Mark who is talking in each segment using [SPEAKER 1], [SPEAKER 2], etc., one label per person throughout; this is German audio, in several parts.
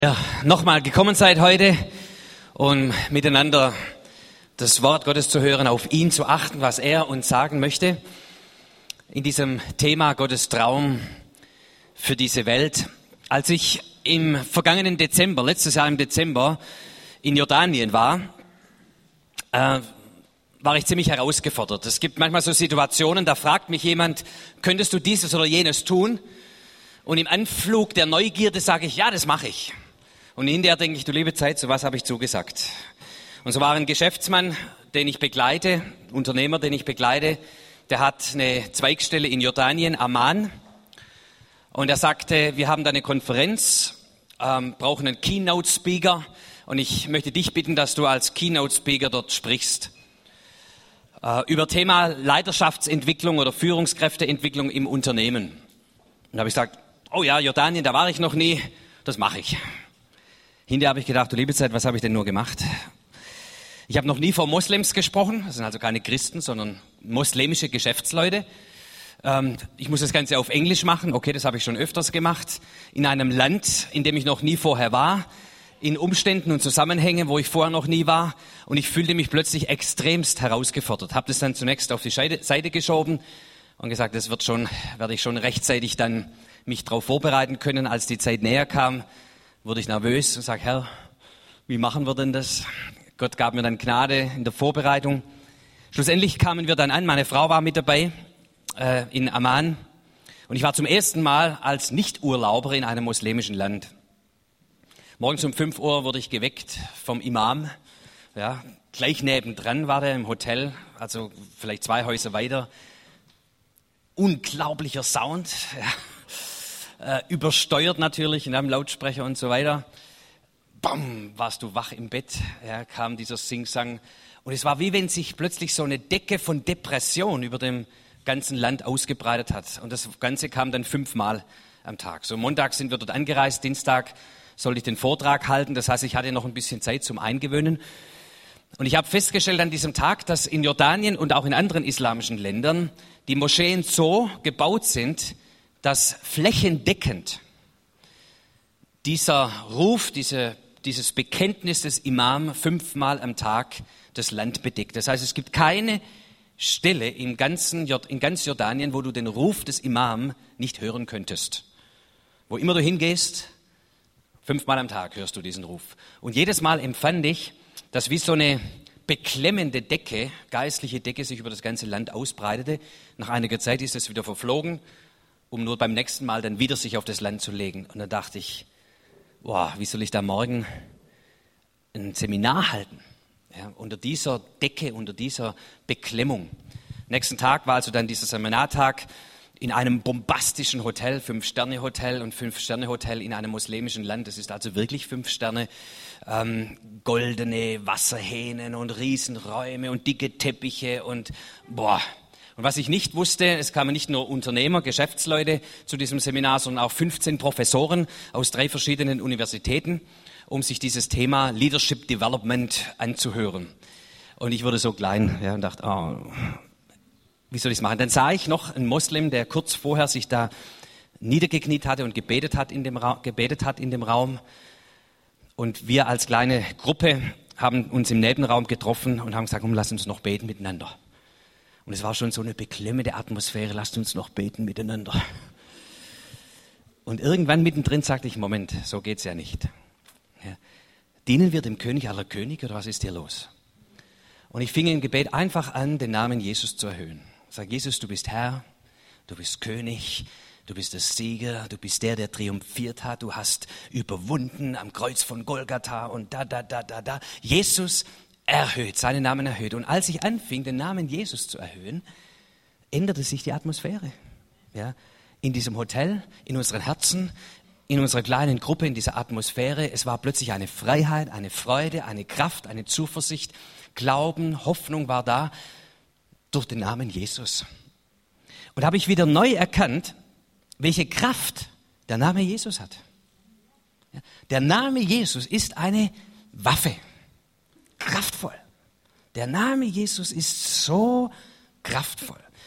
[SPEAKER 1] Ja, nochmal gekommen seid heute, um miteinander das Wort Gottes zu hören, auf ihn zu achten, was er uns sagen möchte. In diesem Thema Gottes Traum für diese Welt. Als ich im vergangenen Dezember, letztes Jahr im Dezember, in Jordanien war ich ziemlich herausgefordert. Es gibt manchmal so Situationen, da fragt mich jemand, könntest du dieses oder jenes tun? Und im Anflug der Neugierde sage ich, ja, das mache ich. Und hinterher denke ich, du liebe Zeit, so was habe ich zugesagt. Und so war ein Geschäftsmann, den ich begleite, Unternehmer, den ich begleite, der hat eine Zweigstelle in Jordanien, Amman. Und er sagte, wir haben da eine Konferenz, brauchen einen Keynote-Speaker und ich möchte dich bitten, dass du als Keynote-Speaker dort sprichst. Über Thema Leiterschaftsentwicklung oder Führungskräfteentwicklung im Unternehmen. Und da habe ich gesagt, oh ja, Jordanien, da war ich noch nie, das mache ich. Hinterher habe ich gedacht, du liebe Zeit, was habe ich denn nur gemacht? Ich habe noch nie vor Moslems gesprochen, das sind also keine Christen, sondern moslemische Geschäftsleute. Ich muss das Ganze auf Englisch machen, okay, das habe ich schon öfters gemacht. In einem Land, in dem ich noch nie vorher war, in Umständen und Zusammenhängen, wo ich vorher noch nie war. Und ich fühlte mich plötzlich extremst herausgefordert. Habe das dann zunächst auf die Seite geschoben und gesagt, das werde ich schon rechtzeitig dann mich darauf vorbereiten können. Als die Zeit näher kam, wurde ich nervös und sage, Herr, wie machen wir denn das? Gott gab mir dann Gnade in der Vorbereitung. Schlussendlich kamen wir dann an, meine Frau war mit dabei in Amman und ich war zum ersten Mal als Nicht-Urlauber in einem muslimischen Land. Morgens um 5 Uhr wurde ich geweckt vom Imam. Ja, gleich nebendran war der im Hotel, also vielleicht 2 Häuser weiter. Unglaublicher Sound, ja, übersteuert natürlich in einem Lautsprecher und so weiter. Bam, warst du wach im Bett, ja, kam dieser Singsang. Und es war wie wenn sich plötzlich so eine Decke von Depression über dem ganzen Land ausgebreitet hat. Und das Ganze kam dann 5-mal am Tag. So Montag sind wir dort angereist, Dienstag sollte ich den Vortrag halten. Das heißt, ich hatte noch ein bisschen Zeit zum Eingewöhnen. Und ich habe festgestellt an diesem Tag, dass in Jordanien und auch in anderen islamischen Ländern die Moscheen so gebaut sind, dass flächendeckend dieser Ruf, dieses Bekenntnis des Imam 5-mal am Tag das Land bedeckt. Das heißt, es gibt keine Stelle in ganz Jordanien, wo du den Ruf des Imam nicht hören könntest. Wo immer du hingehst, 5-mal am Tag hörst du diesen Ruf. Und jedes Mal empfand ich, dass wie so eine beklemmende Decke, geistliche Decke, sich über das ganze Land ausbreitete. Nach einiger Zeit ist es wieder verflogen, um nur beim nächsten Mal dann wieder sich auf das Land zu legen. Und dann dachte ich, wow, wie soll ich da morgen ein Seminar halten? Ja, unter dieser Decke, unter dieser Beklemmung. Nächsten Tag war also dann dieser Seminartag in einem bombastischen Hotel, 5-Sterne-Hotel und 5-Sterne-Hotel in einem muslimischen Land. Das ist also wirklich 5 Sterne. Goldene Wasserhähnen und Riesenräume und dicke Teppiche und boah. Und was ich nicht wusste, es kamen nicht nur Unternehmer, Geschäftsleute zu diesem Seminar, sondern auch 15 Professoren aus 3 verschiedenen Universitäten, um sich dieses Thema Leadership Development anzuhören. Und ich wurde so klein, ja, und dachte, wie soll ich es machen? Dann sah ich noch einen Moslem, der kurz vorher sich da niedergekniet hatte und gebetet hat in dem Raum. Und wir als kleine Gruppe haben uns im Nebenraum getroffen und haben gesagt, lass uns noch beten miteinander. Und es war schon so eine beklemmende Atmosphäre, lasst uns noch beten miteinander. Und irgendwann mittendrin sagte ich, Moment, so geht's ja nicht. Ja, dienen wir dem König aller Könige oder was ist hier los? Und ich fing im Gebet einfach an, den Namen Jesus zu erhöhen. Ich sage, Jesus, du bist Herr, du bist König, du bist der Sieger, du bist der triumphiert hat, du hast überwunden am Kreuz von Golgatha und da. Jesus erhöht, seinen Namen erhöht. Und als ich anfing, den Namen Jesus zu erhöhen, änderte sich die Atmosphäre. Ja, in diesem Hotel, in unseren Herzen, in unserer kleinen Gruppe, in dieser Atmosphäre. Es war plötzlich eine Freiheit, eine Freude, eine Kraft, eine Zuversicht, Glauben, Hoffnung war da durch den Namen Jesus. Und habe ich wieder neu erkannt, welche Kraft der Name Jesus hat. Ja, der Name Jesus ist eine Waffe. Kraftvoll. Der Name Jesus ist so kraftvoll.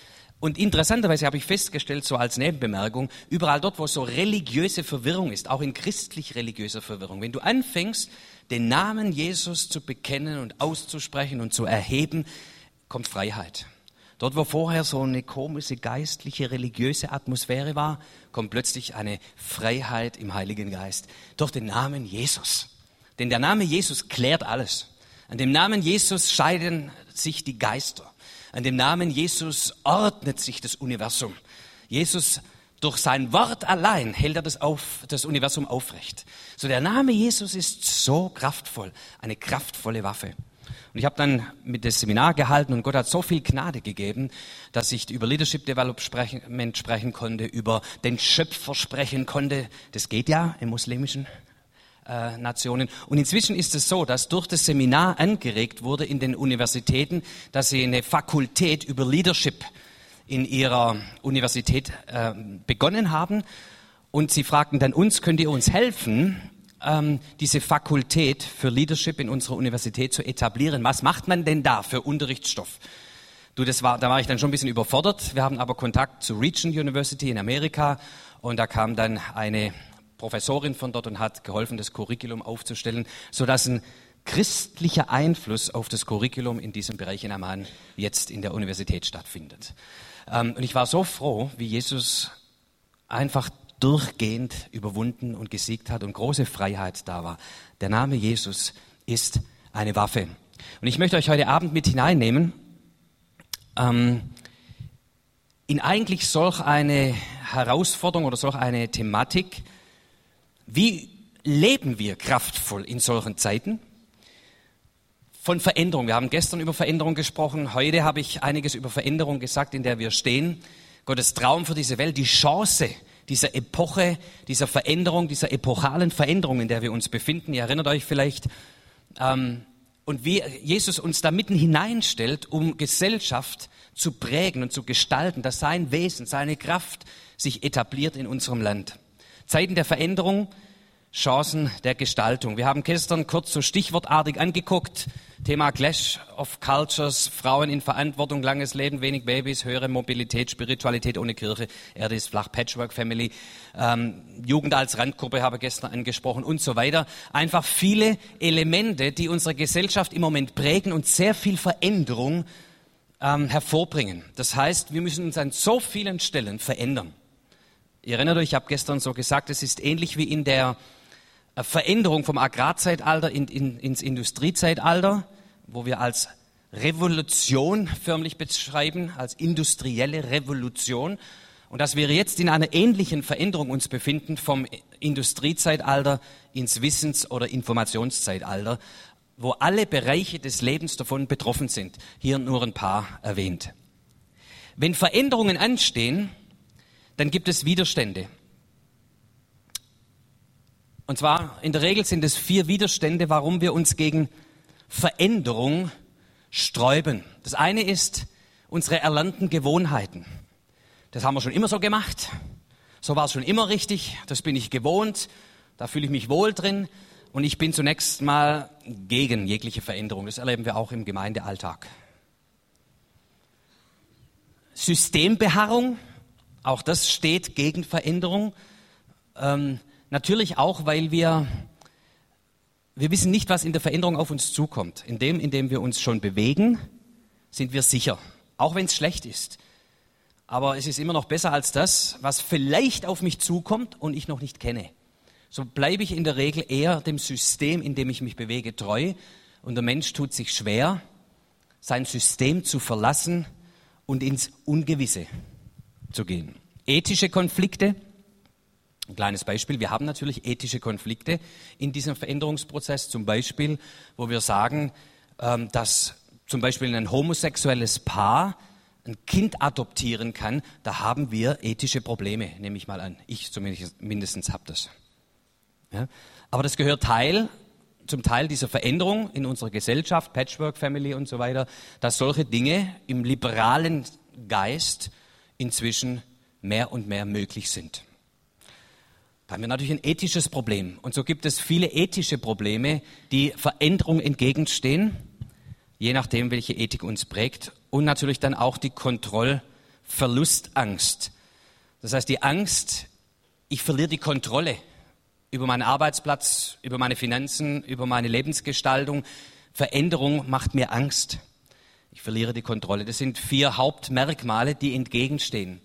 [SPEAKER 1] Und interessanterweise habe ich festgestellt, so als Nebenbemerkung, überall dort, wo so religiöse Verwirrung ist, auch in christlich-religiöser Verwirrung, wenn du anfängst, den Namen Jesus zu bekennen und auszusprechen und zu erheben, kommt Freiheit. Dort, wo vorher so eine komische, geistliche, religiöse Atmosphäre war, kommt plötzlich eine Freiheit im Heiligen Geist durch den Namen Jesus. Denn der Name Jesus klärt alles. An dem Namen Jesus scheiden sich die Geister. An dem Namen Jesus ordnet sich das Universum. Jesus, durch sein Wort allein hält er das Universum aufrecht. So, der Name Jesus ist so kraftvoll, eine kraftvolle Waffe. Und ich habe dann mit das Seminar gehalten und Gott hat so viel Gnade gegeben, dass ich über Leadership Development sprechen konnte, über den Schöpfer sprechen konnte. Das geht ja im muslimischen Nationen. Und inzwischen ist es so, dass durch das Seminar angeregt wurde in den Universitäten, dass sie eine Fakultät über Leadership in ihrer Universität begonnen haben. Und sie fragten dann uns, könnt ihr uns helfen, diese Fakultät für Leadership in unserer Universität zu etablieren? Was macht man denn da für Unterrichtsstoff? Da war ich dann schon ein bisschen überfordert. Wir haben aber Kontakt zu Region University in Amerika und da kam dann eine Professorin von dort und hat geholfen, das Curriculum aufzustellen, sodass ein christlicher Einfluss auf das Curriculum in diesem Bereich in Amman jetzt in der Universität stattfindet. Und ich war so froh, wie Jesus einfach durchgehend überwunden und gesiegt hat und große Freiheit da war. Der Name Jesus ist eine Waffe. Und ich möchte euch heute Abend mit hineinnehmen in eigentlich solch eine Herausforderung oder solch eine Thematik. Wie leben wir kraftvoll in solchen Zeiten? Von Veränderung. Wir haben gestern über Veränderung gesprochen. Heute habe ich einiges über Veränderung gesagt, in der wir stehen. Gottes Traum für diese Welt, die Chance dieser Epoche, dieser Veränderung, dieser epochalen Veränderung, in der wir uns befinden. Ihr erinnert euch vielleicht. Und wie Jesus uns da mitten hineinstellt, um Gesellschaft zu prägen und zu gestalten, dass sein Wesen, seine Kraft sich etabliert in unserem Land. Zeiten der Veränderung, Chancen der Gestaltung. Wir haben gestern kurz so stichwortartig angeguckt, Thema Clash of Cultures, Frauen in Verantwortung, langes Leben, wenig Babys, höhere Mobilität, Spiritualität ohne Kirche, Erde ist flach, Patchwork Family, Jugend als Randgruppe habe ich gestern angesprochen und so weiter. Einfach viele Elemente, die unsere Gesellschaft im Moment prägen und sehr viel Veränderung hervorbringen. Das heißt, wir müssen uns an so vielen Stellen verändern. Ihr erinnert euch, ich habe gestern so gesagt, es ist ähnlich wie in der Veränderung vom Agrarzeitalter ins Industriezeitalter, wo wir als Revolution förmlich beschreiben, als industrielle Revolution. Und dass wir jetzt in einer ähnlichen Veränderung uns befinden vom Industriezeitalter ins Wissens- oder Informationszeitalter, wo alle Bereiche des Lebens davon betroffen sind. Hier nur ein paar erwähnt. Wenn Veränderungen anstehen, dann gibt es Widerstände. Und zwar in der Regel sind es 4 Widerstände, warum wir uns gegen Veränderung sträuben. Das eine ist unsere erlernten Gewohnheiten. Das haben wir schon immer so gemacht. So war es schon immer richtig. Das bin ich gewohnt. Da fühle ich mich wohl drin. Und ich bin zunächst mal gegen jegliche Veränderung. Das erleben wir auch im Gemeindealltag. Systembeharrung. Auch das steht gegen Veränderung. Natürlich auch, weil wir wissen nicht, was in der Veränderung auf uns zukommt. In dem wir uns schon bewegen, sind wir sicher. Auch wenn es schlecht ist. Aber es ist immer noch besser als das, was vielleicht auf mich zukommt und ich noch nicht kenne. So bleibe ich in der Regel eher dem System, in dem ich mich bewege, treu. Und der Mensch tut sich schwer, sein System zu verlassen und ins Ungewisse zu gehen. Ethische Konflikte, ein kleines Beispiel, wir haben natürlich ethische Konflikte in diesem Veränderungsprozess, zum Beispiel, wo wir sagen, dass zum Beispiel ein homosexuelles Paar ein Kind adoptieren kann, da haben wir ethische Probleme, nehme ich mal an. Ich zumindest habe das. Ja? Aber das gehört zum Teil dieser Veränderung in unserer Gesellschaft, Patchwork Family und so weiter, dass solche Dinge im liberalen Geist inzwischen mehr und mehr möglich sind. Da haben wir natürlich ein ethisches Problem. Und so gibt es viele ethische Probleme, die Veränderung entgegenstehen, je nachdem, welche Ethik uns prägt. Und natürlich dann auch die Verlustangst. Das heißt, die Angst, ich verliere die Kontrolle über meinen Arbeitsplatz, über meine Finanzen, über meine Lebensgestaltung. Veränderung macht mir Angst. Ich verliere die Kontrolle. Das sind 4 Hauptmerkmale, die entgegenstehen.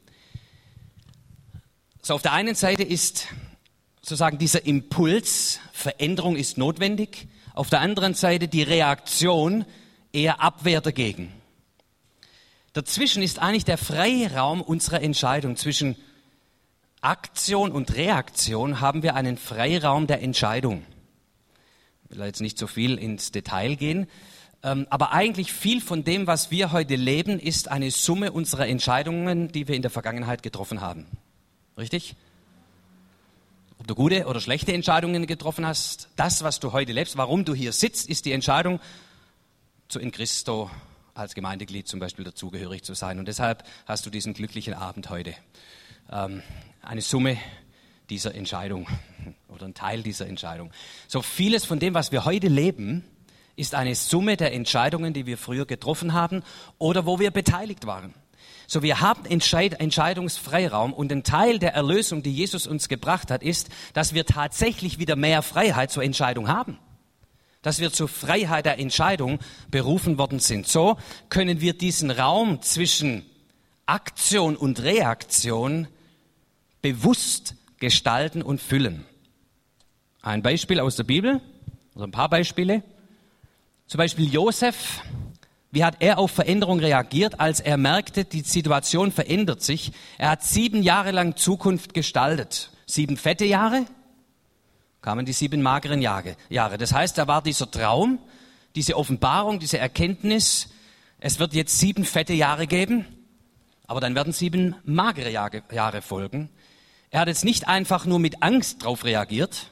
[SPEAKER 1] So, auf der einen Seite ist sozusagen dieser Impuls, Veränderung ist notwendig. Auf der anderen Seite die Reaktion, eher Abwehr dagegen. Dazwischen ist eigentlich der Freiraum unserer Entscheidung. Zwischen Aktion und Reaktion haben wir einen Freiraum der Entscheidung. Ich will jetzt nicht so viel ins Detail gehen, aber eigentlich viel von dem, was wir heute leben, ist eine Summe unserer Entscheidungen, die wir in der Vergangenheit getroffen haben. Richtig? Ob du gute oder schlechte Entscheidungen getroffen hast, das, was du heute lebst, warum du hier sitzt, ist die Entscheidung, in Christo als Gemeindeglied zum Beispiel dazugehörig zu sein. Und deshalb hast du diesen glücklichen Abend heute. Eine Summe dieser Entscheidung oder ein Teil dieser Entscheidung. So vieles von dem, was wir heute leben, ist eine Summe der Entscheidungen, die wir früher getroffen haben oder wo wir beteiligt waren. So, wir haben Entscheidungsfreiraum und ein Teil der Erlösung, die Jesus uns gebracht hat, ist, dass wir tatsächlich wieder mehr Freiheit zur Entscheidung haben. Dass wir zur Freiheit der Entscheidung berufen worden sind. So können wir diesen Raum zwischen Aktion und Reaktion bewusst gestalten und füllen. Ein Beispiel aus der Bibel, oder ein paar Beispiele. Zum Beispiel Josef. Wie hat er auf Veränderung reagiert, als er merkte, die Situation verändert sich? Er hat 7 Jahre lang Zukunft gestaltet. 7 fette Jahre, kamen die 7 mageren Jahre. Das heißt, da war dieser Traum, diese Offenbarung, diese Erkenntnis, es wird jetzt 7 fette Jahre geben, aber dann werden 7 magere Jahre folgen. Er hat jetzt nicht einfach nur mit Angst drauf reagiert,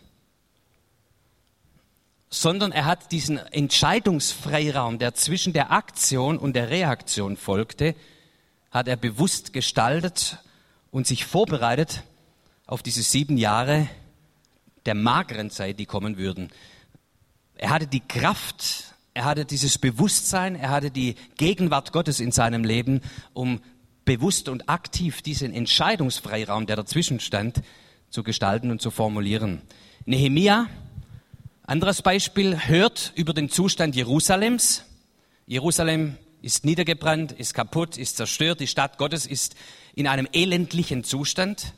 [SPEAKER 1] sondern er hat diesen Entscheidungsfreiraum, der zwischen der Aktion und der Reaktion folgte, hat er bewusst gestaltet und sich vorbereitet auf diese 7 Jahre der mageren Zeit, die kommen würden. Er hatte die Kraft, er hatte dieses Bewusstsein, er hatte die Gegenwart Gottes in seinem Leben, um bewusst und aktiv diesen Entscheidungsfreiraum, der dazwischen stand, zu gestalten und zu formulieren. Nehemia, anderes Beispiel, hört über den Zustand Jerusalems. Jerusalem ist niedergebrannt, ist kaputt, ist zerstört. Die Stadt Gottes ist in einem elendlichen Zustand.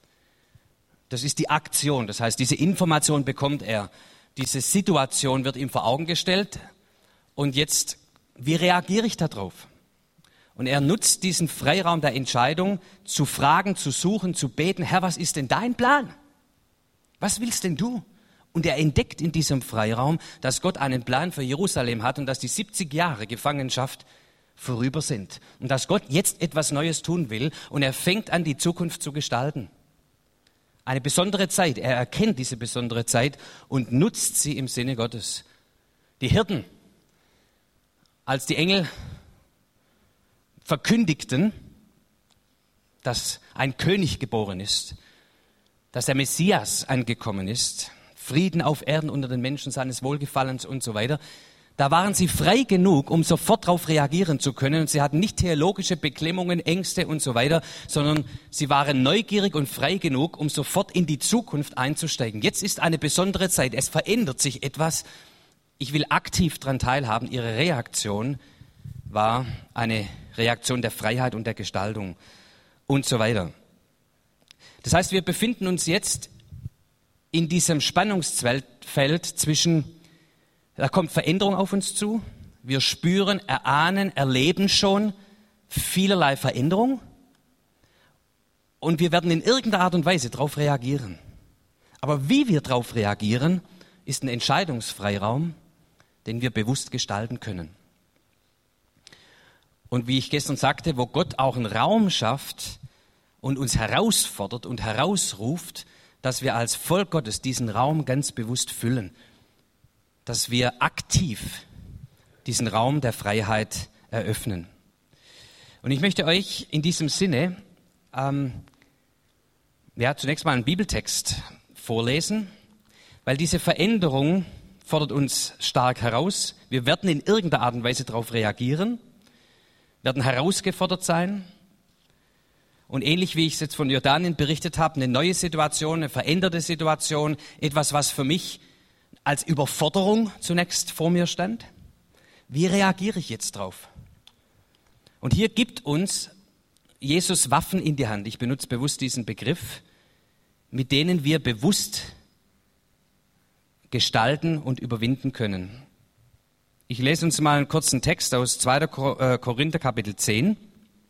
[SPEAKER 1] Das ist die Aktion. Das heißt, diese Information bekommt er. Diese Situation wird ihm vor Augen gestellt. Und jetzt, wie reagiere ich darauf? Und er nutzt diesen Freiraum der Entscheidung, zu fragen, zu suchen, zu beten. Herr, was ist denn dein Plan? Was willst denn du? Und er entdeckt in diesem Freiraum, dass Gott einen Plan für Jerusalem hat und dass die 70 Jahre Gefangenschaft vorüber sind. Und dass Gott jetzt etwas Neues tun will und er fängt an, die Zukunft zu gestalten. Eine besondere Zeit. Er erkennt diese besondere Zeit und nutzt sie im Sinne Gottes. Die Hirten, als die Engel verkündigten, dass ein König geboren ist, dass der Messias angekommen ist, Frieden auf Erden unter den Menschen seines Wohlgefallens und so weiter. Da waren sie frei genug, um sofort darauf reagieren zu können. Und sie hatten nicht theologische Beklemmungen, Ängste und so weiter, sondern sie waren neugierig und frei genug, um sofort in die Zukunft einzusteigen. Jetzt ist eine besondere Zeit. Es verändert sich etwas. Ich will aktiv daran teilhaben. Ihre Reaktion war eine Reaktion der Freiheit und der Gestaltung und so weiter. Das heißt, wir befinden uns jetzt in diesem Spannungsfeld zwischen, da kommt Veränderung auf uns zu, wir spüren, erahnen, erleben schon vielerlei Veränderung und wir werden in irgendeiner Art und Weise darauf reagieren. Aber wie wir darauf reagieren, ist ein Entscheidungsfreiraum, den wir bewusst gestalten können. Und wie ich gestern sagte, wo Gott auch einen Raum schafft und uns herausfordert und herausruft, dass wir als Volk Gottes diesen Raum ganz bewusst füllen, dass wir aktiv diesen Raum der Freiheit eröffnen. Und ich möchte euch in diesem Sinne zunächst mal einen Bibeltext vorlesen, weil diese Veränderung fordert uns stark heraus. Wir werden in irgendeiner Art und Weise darauf reagieren, werden herausgefordert sein Und ähnlich wie ich es jetzt von Jordanien berichtet habe, eine neue Situation, eine veränderte Situation, etwas, was für mich als Überforderung zunächst vor mir stand. Wie reagiere ich jetzt drauf? Und hier gibt uns Jesus Waffen in die Hand. Ich benutze bewusst diesen Begriff, mit denen wir bewusst gestalten und überwinden können. Ich lese uns mal einen kurzen Text aus 2. Korinther Kapitel 10.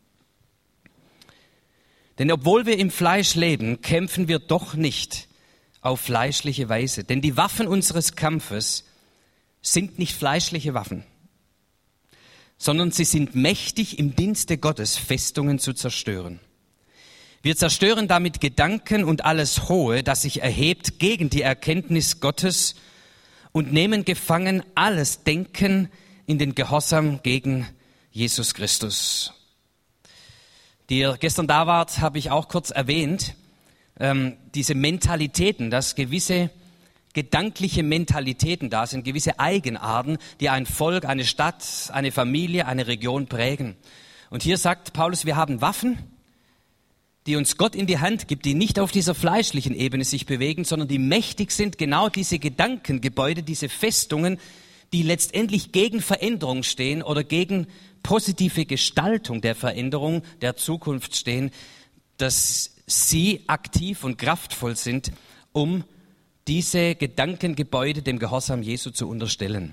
[SPEAKER 1] Denn obwohl wir im Fleisch leben, kämpfen wir doch nicht auf fleischliche Weise. Denn die Waffen unseres Kampfes sind nicht fleischliche Waffen, sondern sie sind mächtig im Dienste Gottes, Festungen zu zerstören. Wir zerstören damit Gedanken und alles Hohe, das sich erhebt gegen die Erkenntnis Gottes und nehmen gefangen alles Denken in den Gehorsam gegen Jesus Christus. Die ihr gestern da wart, habe ich auch kurz erwähnt, diese Mentalitäten, dass gewisse gedankliche Mentalitäten da sind, gewisse Eigenarten, die ein Volk, eine Stadt, eine Familie, eine Region prägen. Und hier sagt Paulus, wir haben Waffen, die uns Gott in die Hand gibt, die nicht auf dieser fleischlichen Ebene sich bewegen, sondern die mächtig sind, genau diese Gedankengebäude, diese Festungen, die letztendlich gegen Veränderung stehen oder gegen positive Gestaltung der Veränderung der Zukunft stehen, dass sie aktiv und kraftvoll sind, um diese Gedankengebäude dem Gehorsam Jesu zu unterstellen.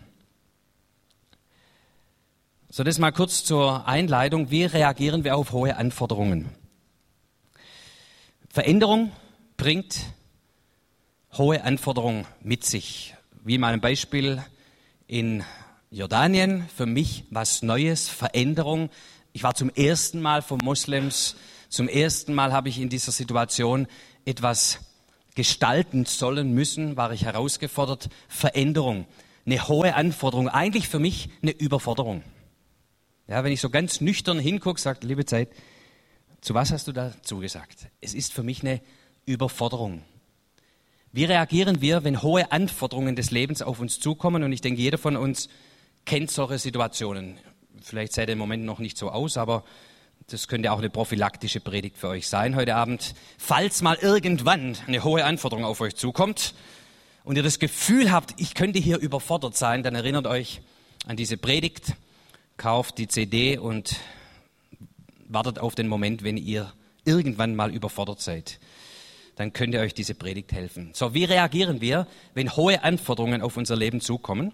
[SPEAKER 1] So, das mal kurz zur Einleitung. Wie reagieren wir auf hohe Anforderungen? Veränderung bringt hohe Anforderungen mit sich. Wie in meinem Beispiel in Jordanien, für mich was Neues, Veränderung. Ich war zum ersten Mal von Moslems, zum ersten Mal habe ich in dieser Situation etwas gestalten sollen müssen, war ich herausgefordert. Veränderung, eine hohe Anforderung, eigentlich für mich eine Überforderung. Ja, wenn ich so ganz nüchtern hingucke, sagt, liebe Zeit, zu was hast du da zugesagt? Es ist für mich eine Überforderung. Wie reagieren wir, wenn hohe Anforderungen des Lebens auf uns zukommen? Und ich denke, jeder von uns kennt solche Situationen. Vielleicht seht ihr im Moment noch nicht so aus, aber das könnte auch eine prophylaktische Predigt für euch sein heute Abend. Falls mal irgendwann eine hohe Anforderung auf euch zukommt und ihr das Gefühl habt, ich könnte hier überfordert sein, dann erinnert euch an diese Predigt, kauft die CD und wartet auf den Moment, wenn ihr irgendwann mal überfordert seid. Dann könnte euch diese Predigt helfen. So, wie reagieren wir, wenn hohe Anforderungen auf unser Leben zukommen?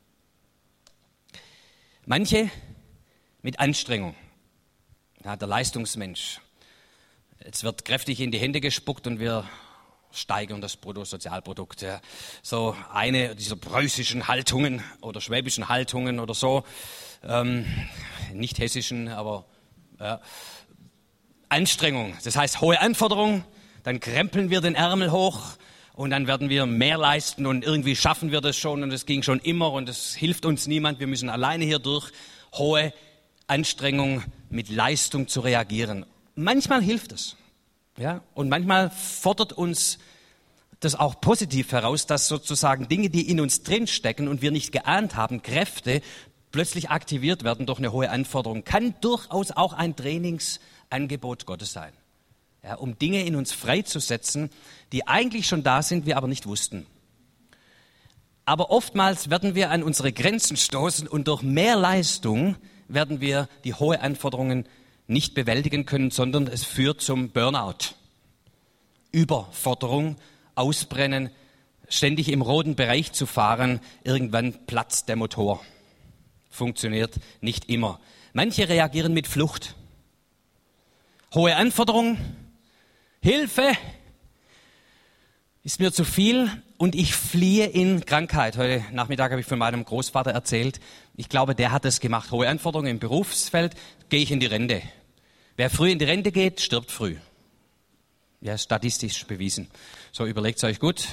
[SPEAKER 1] Manche mit Anstrengung. Ja, der Leistungsmensch. Jetzt wird kräftig in die Hände gespuckt und wir steigern das Bruttosozialprodukt. Ja. So eine dieser preußischen Haltungen oder schwäbischen Haltungen oder so. Nicht hessischen, aber Anstrengung. Das heißt hohe Anforderungen, dann krempeln wir den Ärmel hoch und dann werden wir mehr leisten und irgendwie schaffen wir das schon und es ging schon immer und es hilft uns niemand. Wir müssen alleine hier durch. Hohe Anstrengung mit Leistung zu reagieren. Manchmal hilft es. Ja? Und manchmal fordert uns das auch positiv heraus, dass sozusagen Dinge, die in uns drinstecken und wir nicht geahnt haben, Kräfte, plötzlich aktiviert werden durch eine hohe Anforderung. Kann durchaus auch ein Trainingsangebot Gottes sein. Ja, um Dinge in uns freizusetzen, die eigentlich schon da sind, wir aber nicht wussten. Aber oftmals werden wir an unsere Grenzen stoßen und durch mehr Leistung werden wir die hohe Anforderungen nicht bewältigen können, sondern es führt zum Burnout. Überforderung, Ausbrennen, ständig im roten Bereich zu fahren, irgendwann platzt der Motor. Funktioniert nicht immer. Manche reagieren mit Flucht. Hohe Anforderungen, Hilfe, ist mir zu viel und ich fliehe in Krankheit. Heute Nachmittag habe ich von meinem Großvater erzählt. Ich glaube, der hat es gemacht. Hohe Anforderungen im Berufsfeld, gehe ich in die Rente. Wer früh in die Rente geht, stirbt früh. Ja, statistisch bewiesen. So, überlegt es euch gut.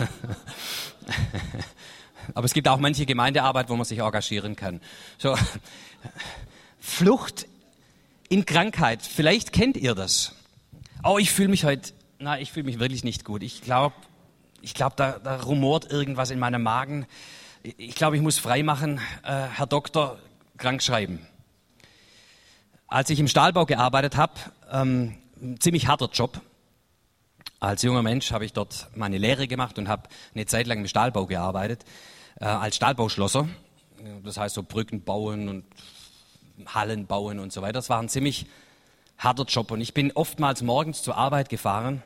[SPEAKER 1] Aber es gibt auch manche Gemeindearbeit, wo man sich engagieren kann. So, Flucht in Krankheit. Vielleicht kennt ihr das. Oh, ich fühle mich heute, ich fühle mich wirklich nicht gut. Ich glaube, da rumort irgendwas in meinem Magen. Ich glaube, ich muss freimachen. Herr Doktor, krank schreiben. Als ich im Stahlbau gearbeitet habe, ein ziemlich harter Job. Als junger Mensch habe ich dort meine Lehre gemacht und habe eine Zeit lang im Stahlbau gearbeitet, als Stahlbauschlosser. Das heißt so Brücken bauen und Hallen bauen und so weiter. Das war ein ziemlich harter Job und ich bin oftmals morgens zur Arbeit gefahren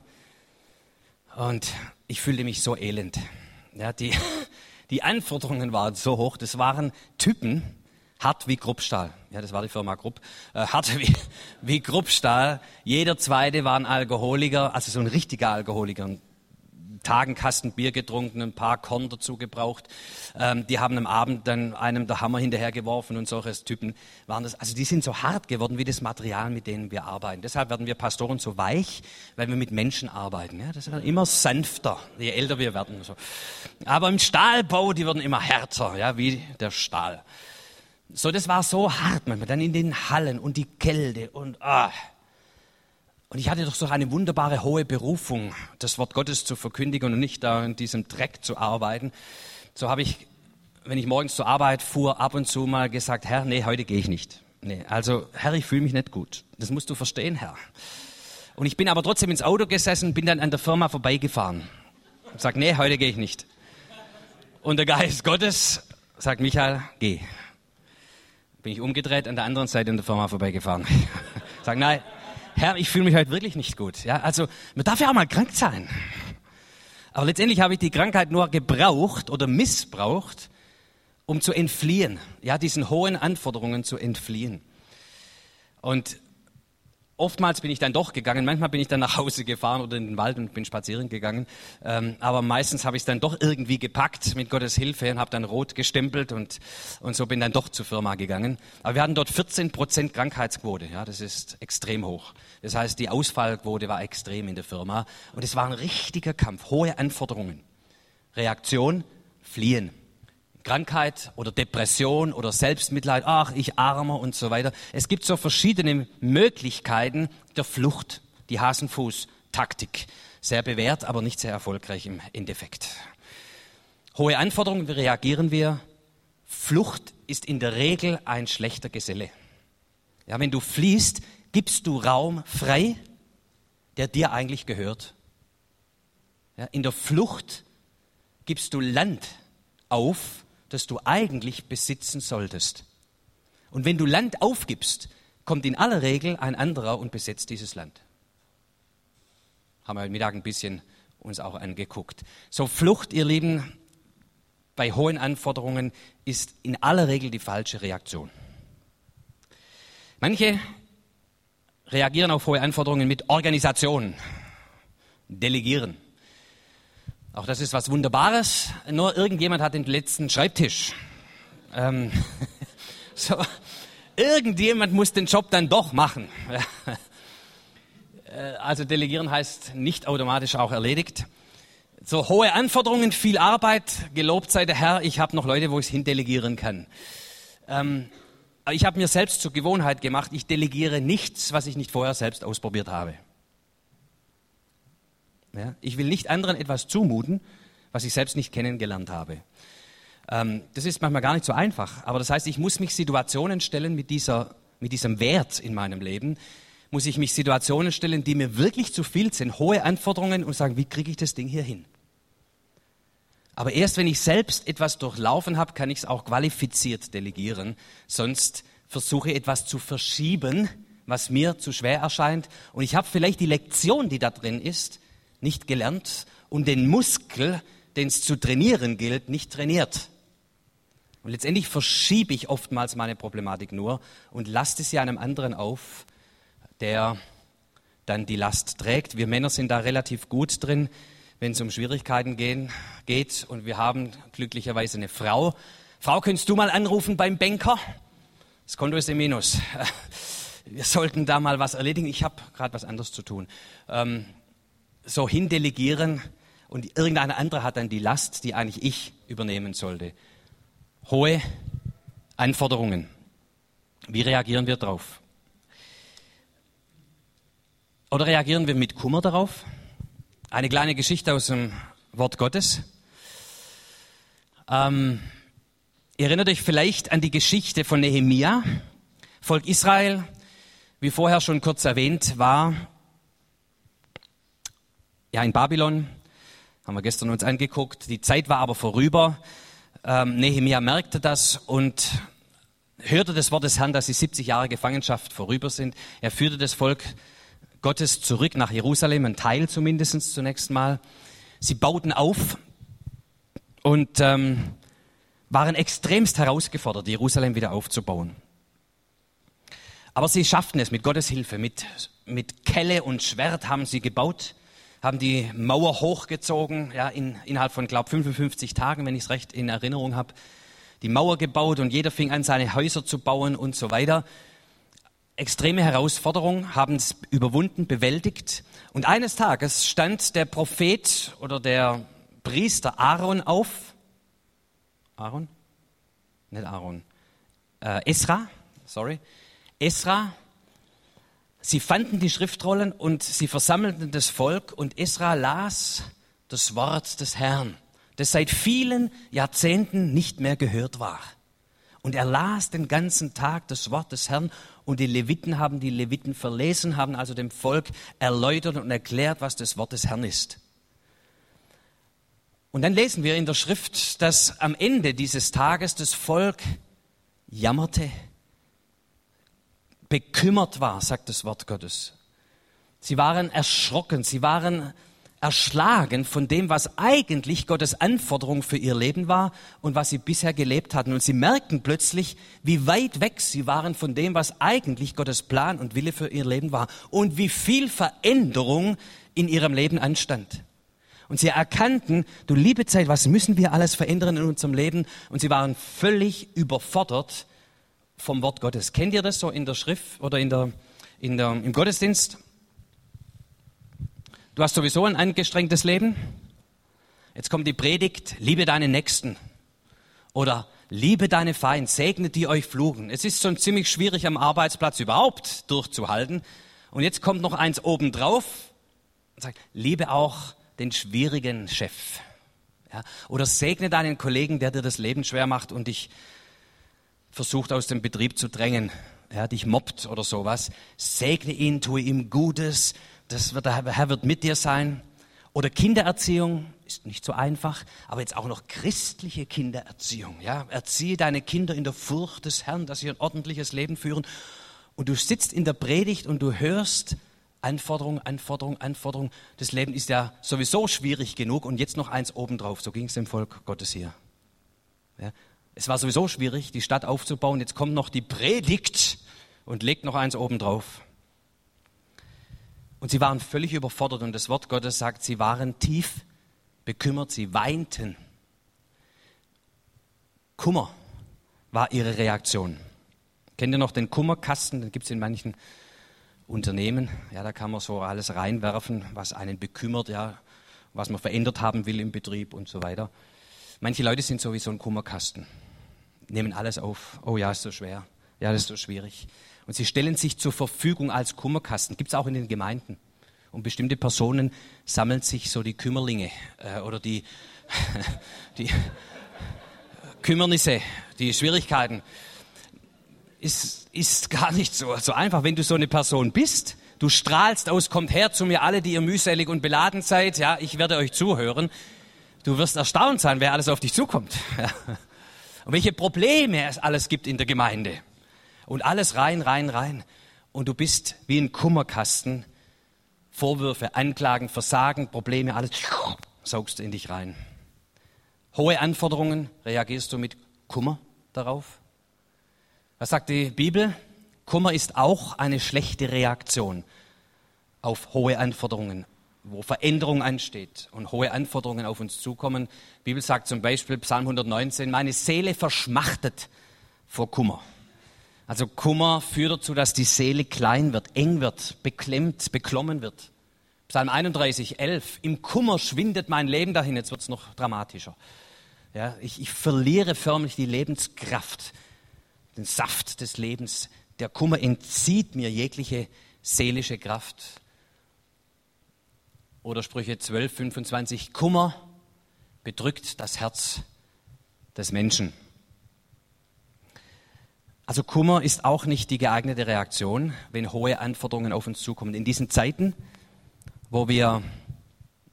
[SPEAKER 1] und ich fühlte mich so elend. Ja, die Anforderungen waren so hoch, das waren Typen, hart wie Kruppstahl. Ja, das war die Firma Krupp. Hart wie Kruppstahl. Jeder Zweite war ein Alkoholiker, also so ein richtiger Alkoholiker. Einen Tagenkasten Bier getrunken, ein paar Korn dazu gebraucht. Die haben am Abend dann einem der Hammer hinterhergeworfen und solche Typen waren das. Also die sind so hart geworden wie das Material, mit denen wir arbeiten. Deshalb werden wir Pastoren so weich, weil wir mit Menschen arbeiten. Ja, das wird immer sanfter, je älter wir werden. So. Aber im Stahlbau, die werden immer härter, ja, wie der Stahl. So, das war so hart manchmal, dann in den Hallen und die Kälte und Und ich hatte doch so eine wunderbare hohe Berufung, das Wort Gottes zu verkündigen und nicht da in diesem Dreck zu arbeiten. So habe ich, wenn ich morgens zur Arbeit fuhr, ab und zu mal gesagt, Herr, nee, heute gehe ich nicht. Nee, also Herr, ich fühle mich nicht gut. Das musst du verstehen, Herr. Und ich bin aber trotzdem ins Auto gesessen, bin dann an der Firma vorbeigefahren und sage, nee, heute gehe ich nicht. Und der Geist Gottes sagt, Michael, geh. Bin ich umgedreht, an der anderen Seite an der Firma vorbeigefahren. Sag, nein, Herr, ich fühle mich heute wirklich nicht gut. Ja, also man darf ja auch mal krank sein. Aber letztendlich habe ich die Krankheit nur gebraucht oder missbraucht, um zu entfliehen. Ja, diesen hohen Anforderungen zu entfliehen. Und oftmals bin ich dann doch gegangen, manchmal bin ich dann nach Hause gefahren oder in den Wald und bin spazieren gegangen. Aber meistens habe ich es dann doch irgendwie gepackt mit Gottes Hilfe und habe dann rot gestempelt und so bin dann doch zur Firma gegangen. Aber wir hatten dort 14% Krankheitsquote, ja, das ist extrem hoch. Das heißt, die Ausfallquote war extrem in der Firma und es war ein richtiger Kampf, hohe Anforderungen. Reaktion, fliehen. Krankheit oder Depression oder Selbstmitleid, ach, ich Armer und so weiter. Es gibt so verschiedene Möglichkeiten der Flucht, die Hasenfuß-Taktik. Sehr bewährt, aber nicht sehr erfolgreich im Endeffekt. Hohe Anforderungen, wie reagieren wir? Flucht ist in der Regel ein schlechter Geselle. Ja, wenn du fliehst, gibst du Raum frei, der dir eigentlich gehört. Ja, in der Flucht gibst du Land auf, das du eigentlich besitzen solltest. Und wenn du Land aufgibst, kommt in aller Regel ein anderer und besetzt dieses Land. Haben wir heute Mittag ein bisschen uns auch angeguckt. So, Flucht, ihr Lieben, bei hohen Anforderungen ist in aller Regel die falsche Reaktion. Manche reagieren auf hohe Anforderungen mit Organisation, delegieren. Auch das ist was Wunderbares, nur irgendjemand hat den letzten Schreibtisch. So, irgendjemand muss den Job dann doch machen. Also delegieren heißt nicht automatisch auch erledigt. So hohe Anforderungen, viel Arbeit, gelobt sei der Herr, ich habe noch Leute, wo ich es hindelegieren kann. Ich habe mir selbst zur Gewohnheit gemacht, ich delegiere nichts, was ich nicht vorher selbst ausprobiert habe. Ja, ich will nicht anderen etwas zumuten, was ich selbst nicht kennengelernt habe. Das ist manchmal gar nicht so einfach, aber das heißt, ich muss mich Situationen stellen mit diesem Wert in meinem Leben, muss ich mich Situationen stellen, die mir wirklich zu viel sind, hohe Anforderungen und sagen, wie kriege ich das Ding hier hin? Aber erst wenn ich selbst etwas durchlaufen habe, kann ich es auch qualifiziert delegieren, sonst versuche ich etwas zu verschieben, was mir zu schwer erscheint und ich habe vielleicht die Lektion, die da drin ist, nicht gelernt und den Muskel, den es zu trainieren gilt, nicht trainiert. Und letztendlich verschiebe ich oftmals meine Problematik nur und laste sie einem anderen auf, der dann die Last trägt. Wir Männer sind da relativ gut drin, wenn es um Schwierigkeiten geht und wir haben glücklicherweise eine Frau. Frau, könntest du mal anrufen beim Banker? Das Konto ist im Minus. Wir sollten da mal was erledigen. Ich habe gerade was anderes zu tun. So hindelegieren und irgendeiner andere hat dann die Last, die eigentlich ich übernehmen sollte. Hohe Anforderungen. Wie reagieren wir darauf? Oder reagieren wir mit Kummer darauf? Eine kleine Geschichte aus dem Wort Gottes. Ihr erinnert euch vielleicht an die Geschichte von Nehemia. Volk Israel, wie vorher schon kurz erwähnt, war ja, in Babylon, haben wir gestern uns angeguckt. Die Zeit war aber vorüber. Nehemia merkte das und hörte das Wort des Herrn, dass die 70 Jahre Gefangenschaft vorüber sind. Er führte das Volk Gottes zurück nach Jerusalem, ein Teil zumindest zunächst mal. Sie bauten auf und waren extremst herausgefordert, Jerusalem wieder aufzubauen. Aber sie schafften es mit Gottes Hilfe, mit Kelle und Schwert haben sie gebaut, haben die Mauer hochgezogen, ja, innerhalb von, glaube ich, 55 Tagen, wenn ich es recht in Erinnerung habe, die Mauer gebaut und jeder fing an, seine Häuser zu bauen und so weiter. Extreme Herausforderung, haben es überwunden, bewältigt. Und eines Tages stand der Prophet oder der Priester Aaron auf. Aaron? Nicht Aaron. Esra. Sie fanden die Schriftrollen und sie versammelten das Volk und Esra las das Wort des Herrn, das seit vielen Jahrzehnten nicht mehr gehört war. Und er las den ganzen Tag das Wort des Herrn und die Leviten haben die Leviten verlesen, haben also dem Volk erläutert und erklärt, was das Wort des Herrn ist. Und dann lesen wir in der Schrift, dass am Ende dieses Tages das Volk jammerte, bekümmert war, sagt das Wort Gottes. Sie waren erschrocken, sie waren erschlagen von dem, was eigentlich Gottes Anforderung für ihr Leben war und was sie bisher gelebt hatten. Und sie merkten plötzlich, wie weit weg sie waren von dem, was eigentlich Gottes Plan und Wille für ihr Leben war und wie viel Veränderung in ihrem Leben anstand. Und sie erkannten, du liebe Zeit, was müssen wir alles verändern in unserem Leben? Und sie waren völlig überfordert vom Wort Gottes. Kennt ihr das so in der Schrift oder im Gottesdienst? Du hast sowieso ein angestrengtes Leben. Jetzt kommt die Predigt, liebe deinen Nächsten. Oder liebe deine Feind, segne die euch fluchen. Es ist schon ziemlich schwierig am Arbeitsplatz überhaupt durchzuhalten. Und jetzt kommt noch eins obendrauf und sagt, liebe auch den schwierigen Chef. Ja? Oder segne deinen Kollegen, der dir das Leben schwer macht und dich versucht aus dem Betrieb zu drängen, ja, dich mobbt oder sowas. Segne ihn, tue ihm Gutes, der Herr wird mit dir sein. Oder Kindererziehung, ist nicht so einfach, aber jetzt auch noch christliche Kindererziehung. Ja? Erziehe deine Kinder in der Furcht des Herrn, dass sie ein ordentliches Leben führen. Und du sitzt in der Predigt und du hörst Anforderung. Das Leben ist ja sowieso schwierig genug und jetzt noch eins obendrauf. So ging es dem Volk Gottes hier. Ja? Es war sowieso schwierig, die Stadt aufzubauen. Jetzt kommt noch die Predigt und legt noch eins obendrauf. Und sie waren völlig überfordert und das Wort Gottes sagt, sie waren tief bekümmert, sie weinten. Kummer war ihre Reaktion. Kennt ihr noch den Kummerkasten? Den gibt es in manchen Unternehmen. Ja, da kann man so alles reinwerfen, was einen bekümmert, ja, was man verändert haben will im Betrieb und so weiter. Manche Leute sind so wie so ein Kummerkasten, nehmen alles auf. Oh ja, ist so schwer. Ja, das ist so schwierig. Und sie stellen sich zur Verfügung als Kummerkasten. Gibt es auch in den Gemeinden. Und bestimmte Personen sammeln sich so die Kümmerlinge oder die Kümmernisse, die Schwierigkeiten. Ist gar nicht so einfach, wenn du so eine Person bist. Du strahlst aus, kommt her zu mir alle, die ihr mühselig und beladen seid. Ja, ich werde euch zuhören. Du wirst erstaunt sein, wer alles auf dich zukommt. Ja. Und welche Probleme es alles gibt in der Gemeinde. Und alles rein. Und du bist wie ein Kummerkasten. Vorwürfe, Anklagen, Versagen, Probleme, alles saugst du in dich rein. Hohe Anforderungen, reagierst du mit Kummer darauf? Was sagt die Bibel? Kummer ist auch eine schlechte Reaktion auf hohe Anforderungen, wo Veränderung ansteht und hohe Anforderungen auf uns zukommen. Die Bibel sagt zum Beispiel, Psalm 119, meine Seele verschmachtet vor Kummer. Also Kummer führt dazu, dass die Seele klein wird, eng wird, beklemmt, beklommen wird. Psalm 31, 11, im Kummer schwindet mein Leben dahin, jetzt wird es noch dramatischer. Ja, ich verliere förmlich die Lebenskraft, den Saft des Lebens. Der Kummer entzieht mir jegliche seelische Kraft. Oder Sprüche 12, 25, Kummer bedrückt das Herz des Menschen. Also Kummer ist auch nicht die geeignete Reaktion, wenn hohe Anforderungen auf uns zukommen. In diesen Zeiten, wo wir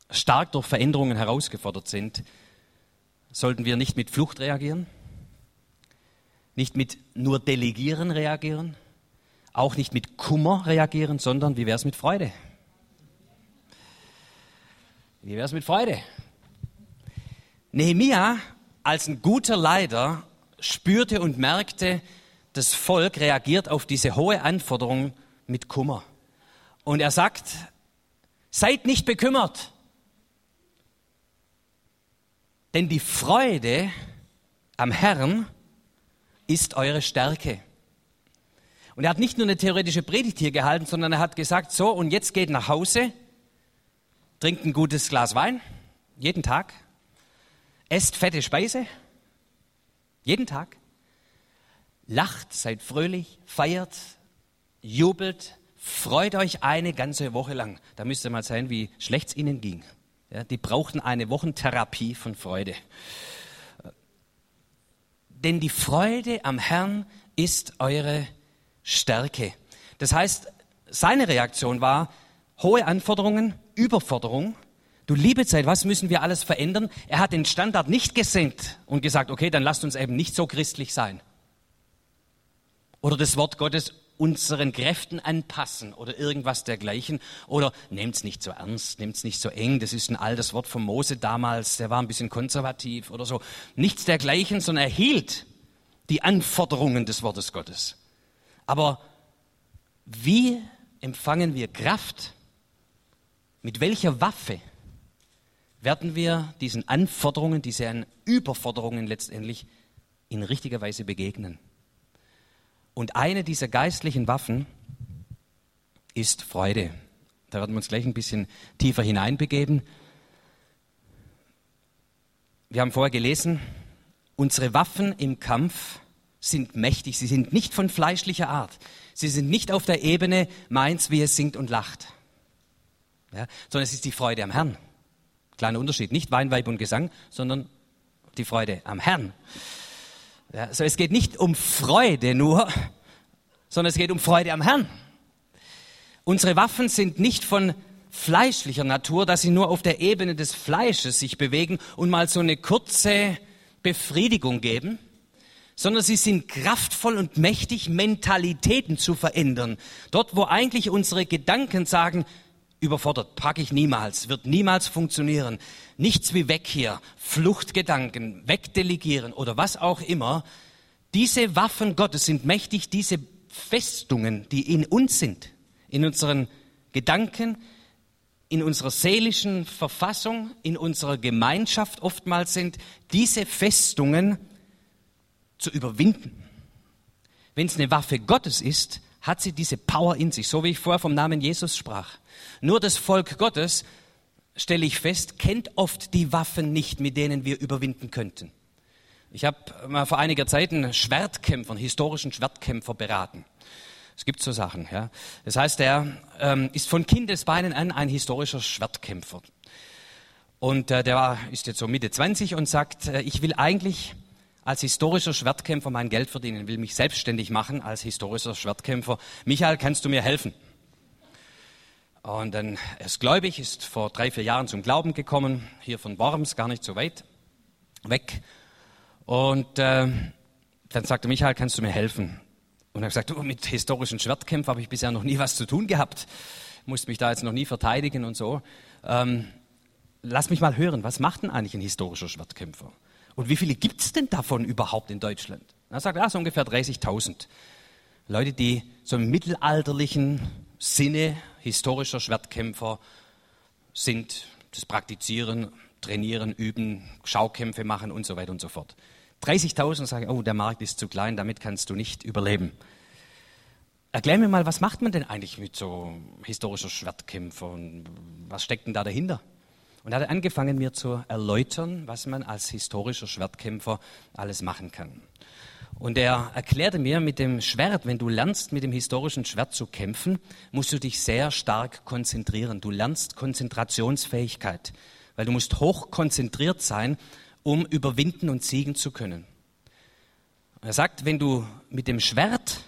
[SPEAKER 1] stark durch Veränderungen herausgefordert sind, sollten wir nicht mit Flucht reagieren, nicht mit nur Delegieren reagieren, auch nicht mit Kummer reagieren, sondern wie wäre es mit Freude? Wie wäre es mit Freude? Nehemia als ein guter Leiter spürte und merkte, das Volk reagiert auf diese hohe Anforderung mit Kummer. Und er sagt, seid nicht bekümmert, denn die Freude am Herrn ist eure Stärke. Und er hat nicht nur eine theoretische Predigt hier gehalten, sondern er hat gesagt, so und jetzt geht nach Hause, trinkt ein gutes Glas Wein, jeden Tag, esst fette Speise, jeden Tag, lacht, seid fröhlich, feiert, jubelt, freut euch eine ganze Woche lang. Da müsst ihr mal sehen, wie schlecht es ihnen ging. Ja, die brauchten eine Wochentherapie von Freude. Denn die Freude am Herrn ist eure Stärke. Das heißt, seine Reaktion war hohe Anforderungen, Überforderung. Du liebe Zeit, was müssen wir alles verändern? Er hat den Standard nicht gesenkt und gesagt, okay, dann lasst uns eben nicht so christlich sein. Oder das Wort Gottes unseren Kräften anpassen oder irgendwas dergleichen. Oder nehmt's nicht so ernst, nehmt's nicht so eng. Das ist ein altes Wort von Mose damals, der war ein bisschen konservativ oder so. Nichts dergleichen, sondern er hielt die Anforderungen des Wortes Gottes. Aber wie empfangen wir Kraft? Mit welcher Waffe werden wir diesen Anforderungen, diesen Überforderungen letztendlich in richtiger Weise begegnen? Und eine dieser geistlichen Waffen ist Freude. Da werden wir uns gleich ein bisschen tiefer hineinbegeben. Wir haben vorher gelesen, unsere Waffen im Kampf sind mächtig. Sie sind nicht von fleischlicher Art. Sie sind nicht auf der Ebene meins, wie es singt und lacht. Ja, sondern es ist die Freude am Herrn. Kleiner Unterschied, nicht Wein, Weib und Gesang, sondern die Freude am Herrn. Ja, also es geht nicht um Freude nur, sondern es geht um Freude am Herrn. Unsere Waffen sind nicht von fleischlicher Natur, dass sie nur auf der Ebene des Fleisches sich bewegen und mal so eine kurze Befriedigung geben, sondern sie sind kraftvoll und mächtig, Mentalitäten zu verändern. Dort, wo eigentlich unsere Gedanken sagen, überfordert, packe ich niemals, wird niemals funktionieren. Nichts wie weg hier, Fluchtgedanken, wegdelegieren oder was auch immer. Diese Waffen Gottes sind mächtig, diese Festungen, die in uns sind, in unseren Gedanken, in unserer seelischen Verfassung, in unserer Gemeinschaft oftmals sind, diese Festungen zu überwinden. Wenn es eine Waffe Gottes ist, hat sie diese Power in sich, so wie ich vorher vom Namen Jesus sprach. Nur das Volk Gottes, stelle ich fest, kennt oft die Waffen nicht, mit denen wir überwinden könnten. Ich habe mal vor einiger Zeit einen historischen Schwertkämpfer beraten. Es gibt so Sachen. Ja. Das heißt, er ist von Kindesbeinen an ein historischer Schwertkämpfer. Und der ist jetzt so Mitte 20 und sagt, ich will eigentlich als historischer Schwertkämpfer mein Geld verdienen, will mich selbstständig machen als historischer Schwertkämpfer. Michael, kannst du mir helfen? Und dann, er ist gläubig, ist vor 3-4 Jahren zum Glauben gekommen, hier von Worms, gar nicht so weit weg. Und dann sagte Michael, kannst du mir helfen? Und er hat gesagt, mit historischen Schwertkämpfen habe ich bisher noch nie was zu tun gehabt. Musste mich da jetzt noch nie verteidigen und so. Lass mich mal hören, was macht denn eigentlich ein historischer Schwertkämpfer? Und wie viele gibt es denn davon überhaupt in Deutschland? Er sagt, so ungefähr 30.000. Leute, die so im mittelalterlichen Sinne historischer Schwertkämpfer sind, das praktizieren, trainieren, üben, Schaukämpfe machen und so weiter und so fort. 30.000 sagen, oh, der Markt ist zu klein, damit kannst du nicht überleben. Erklär mir mal, was macht man denn eigentlich mit so historischer Schwertkämpfer und was steckt denn da dahinter? Und er hat angefangen, mir zu erläutern, was man als historischer Schwertkämpfer alles machen kann. Und er erklärte mir, mit dem Schwert, wenn du lernst, mit dem historischen Schwert zu kämpfen, musst du dich sehr stark konzentrieren. Du lernst Konzentrationsfähigkeit, weil du musst hoch konzentriert sein, um überwinden und siegen zu können. Er sagt, wenn du mit dem Schwert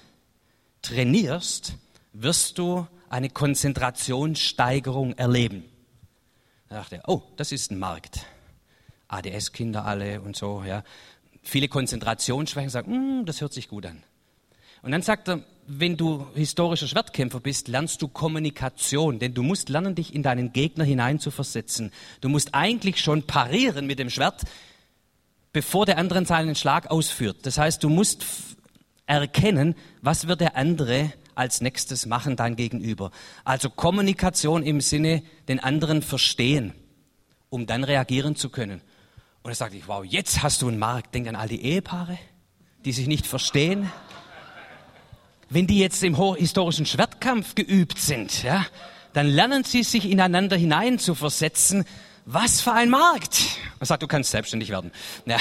[SPEAKER 1] trainierst, wirst du eine Konzentrationssteigerung erleben. Da dachte er, oh, das ist ein Markt. ADS-Kinder alle und so, ja. Viele Konzentrationsschwächen sagen, das hört sich gut an. Und dann sagt er, wenn du historischer Schwertkämpfer bist, lernst du Kommunikation, denn du musst lernen, dich in deinen Gegner hineinzuversetzen. Du musst eigentlich schon parieren mit dem Schwert, bevor der andere seinen Schlag ausführt. Das heißt, du musst erkennen, was wird der andere als nächstes machen, dein Gegenüber. Also Kommunikation im Sinne, den anderen verstehen, um dann reagieren zu können. Und dann sagte ich, wow, jetzt hast du einen Markt. Denk an all die Ehepaare, die sich nicht verstehen. Wenn die jetzt im historischen Schwertkampf geübt sind, ja, dann lernen sie sich ineinander hinein zu versetzen. Was für ein Markt! Man sagt, du kannst selbstständig werden. Ja.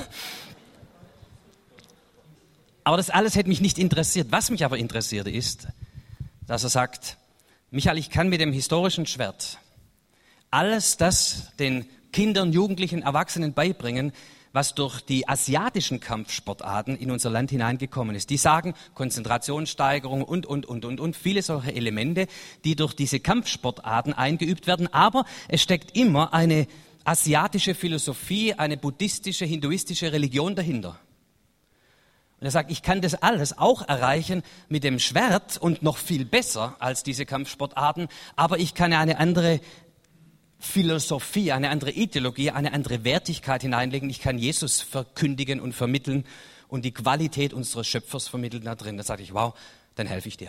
[SPEAKER 1] Aber das alles hätte mich nicht interessiert. Was mich aber interessierte ist, dass er sagt, Michael, ich kann mit dem historischen Schwert alles das den Kindern, Jugendlichen, Erwachsenen beibringen, was durch die asiatischen Kampfsportarten in unser Land hineingekommen ist. Die sagen Konzentrationssteigerung und viele solche Elemente, die durch diese Kampfsportarten eingeübt werden. Aber es steckt immer eine asiatische Philosophie, eine buddhistische, hinduistische Religion dahinter. Und er sagt, ich kann das alles auch erreichen mit dem Schwert und noch viel besser als diese Kampfsportarten, aber ich kann eine andere Philosophie, eine andere Ideologie, eine andere Wertigkeit hineinlegen. Ich kann Jesus verkündigen und vermitteln und die Qualität unseres Schöpfers vermitteln da drin. Da sage ich, wow, dann helfe ich dir.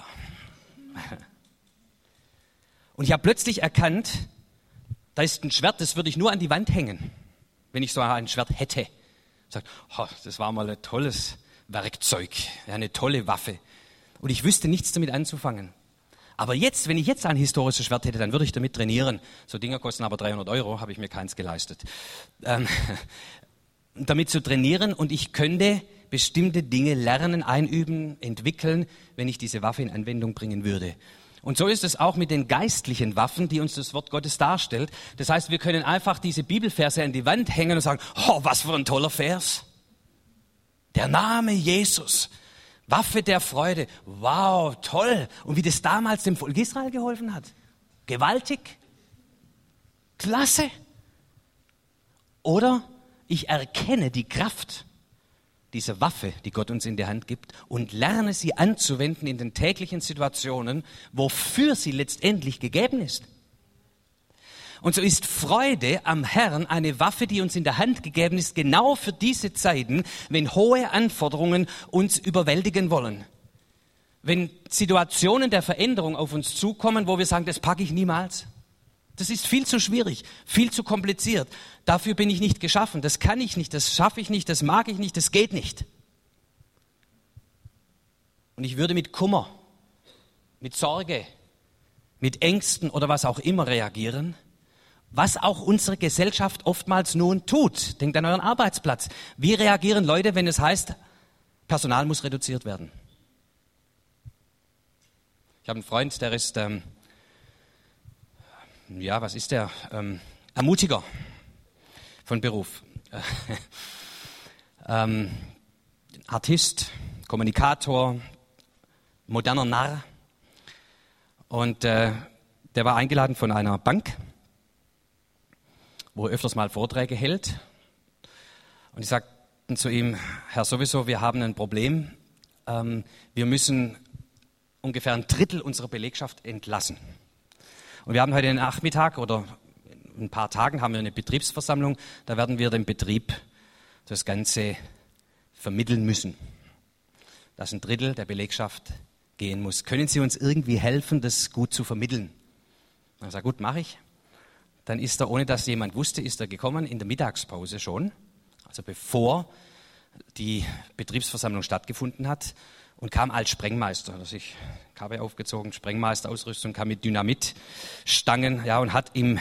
[SPEAKER 1] Und ich habe plötzlich erkannt, da ist ein Schwert, das würde ich nur an die Wand hängen, wenn ich so ein Schwert hätte. Ich sage, oh, das war mal ein tolles Werkzeug, eine tolle Waffe. Und ich wüsste nichts damit anzufangen. Aber jetzt, wenn ich jetzt ein historisches Schwert hätte, dann würde ich damit trainieren. So Dinger kosten aber 300 €, habe ich mir keins geleistet. Damit zu trainieren und ich könnte bestimmte Dinge lernen, einüben, entwickeln, wenn ich diese Waffe in Anwendung bringen würde. Und so ist es auch mit den geistlichen Waffen, die uns das Wort Gottes darstellt. Das heißt, wir können einfach diese Bibelverse an die Wand hängen und sagen, oh, was für ein toller Vers. Der Name Jesus. Waffe der Freude. Wow, toll. Und wie das damals dem Volk Israel geholfen hat. Gewaltig. Klasse. Oder ich erkenne die Kraft dieser Waffe, die Gott uns in die Hand gibt und lerne sie anzuwenden in den täglichen Situationen, wofür sie letztendlich gegeben ist. Und so ist Freude am Herrn eine Waffe, die uns in der Hand gegeben ist, genau für diese Zeiten, wenn hohe Anforderungen uns überwältigen wollen. Wenn Situationen der Veränderung auf uns zukommen, wo wir sagen, das packe ich niemals. Das ist viel zu schwierig, viel zu kompliziert. Dafür bin ich nicht geschaffen. Das kann ich nicht, das schaffe ich nicht, das mag ich nicht, das geht nicht. Und ich würde mit Kummer, mit Sorge, mit Ängsten oder was auch immer reagieren, was auch unsere Gesellschaft oftmals nun tut. Denkt an euren Arbeitsplatz. Wie reagieren Leute, wenn es heißt, Personal muss reduziert werden? Ich habe einen Freund, der ist, Ermutiger von Beruf. Artist, Kommunikator, moderner Narr. Und der war eingeladen von einer Bank, wo er öfters mal Vorträge hält. Und die sagten zu ihm, Herr sowieso, wir haben ein Problem. Wir müssen ungefähr ein Drittel unserer Belegschaft entlassen. Und wir haben heute Nachmittag oder in ein paar Tagen haben wir eine Betriebsversammlung. Da werden wir dem Betrieb das Ganze vermitteln müssen, dass ein Drittel der Belegschaft gehen muss. Können Sie uns irgendwie helfen, das gut zu vermitteln? Und ich sage, gut, mache ich. Dann ist er, ohne dass jemand wusste, ist er gekommen, in der Mittagspause schon, also bevor die Betriebsversammlung stattgefunden hat und kam als Sprengmeister, hat er sich Kabel aufgezogen, Sprengmeisterausrüstung, kam mit Dynamitstangen, ja, und hat in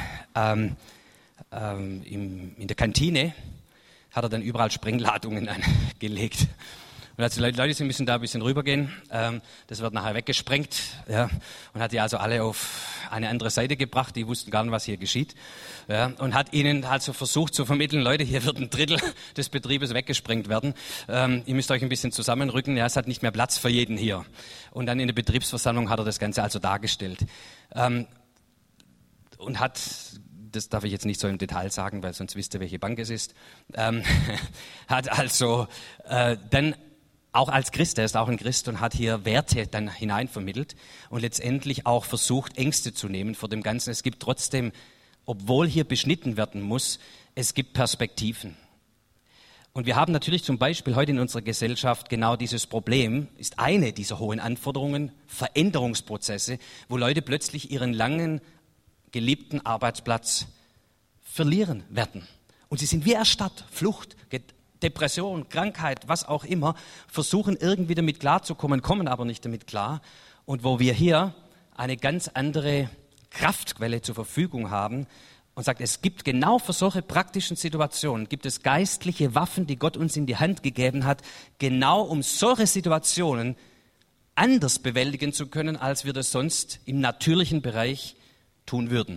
[SPEAKER 1] der Kantine hat er dann überall Sprengladungen angelegt. Und als die Leute, sie müssen da ein bisschen rübergehen, das wird nachher weggesprengt, ja, und hat die also alle auf eine andere Seite gebracht, die wussten gar nicht, was hier geschieht, ja, und hat ihnen also versucht zu vermitteln, Leute, hier wird ein Drittel des Betriebes weggesprengt werden, ihr müsst euch ein bisschen zusammenrücken, ja, es hat nicht mehr Platz für jeden hier. Und dann in der Betriebsversammlung hat er das Ganze also dargestellt und hat das darf ich jetzt nicht so im Detail sagen, weil sonst wisst ihr, welche Bank es ist, hat also dann auch als Christ, er ist auch ein Christ und hat hier Werte dann hineinvermittelt und letztendlich auch versucht, Ängste zu nehmen vor dem Ganzen. Es gibt trotzdem, obwohl hier beschnitten werden muss, es gibt Perspektiven. Und wir haben natürlich zum Beispiel heute in unserer Gesellschaft genau dieses Problem, ist eine dieser hohen Anforderungen, Veränderungsprozesse, wo Leute plötzlich ihren langen, geliebten Arbeitsplatz verlieren werden. Und sie sind wie erstarrt, Flucht, Depression, Krankheit, was auch immer, versuchen irgendwie damit klarzukommen, kommen aber nicht damit klar. Und wo wir hier eine ganz andere Kraftquelle zur Verfügung haben und sagt, es gibt genau für solche praktischen Situationen, gibt es geistliche Waffen, die Gott uns in die Hand gegeben hat, genau um solche Situationen anders bewältigen zu können, als wir das sonst im natürlichen Bereich tun würden.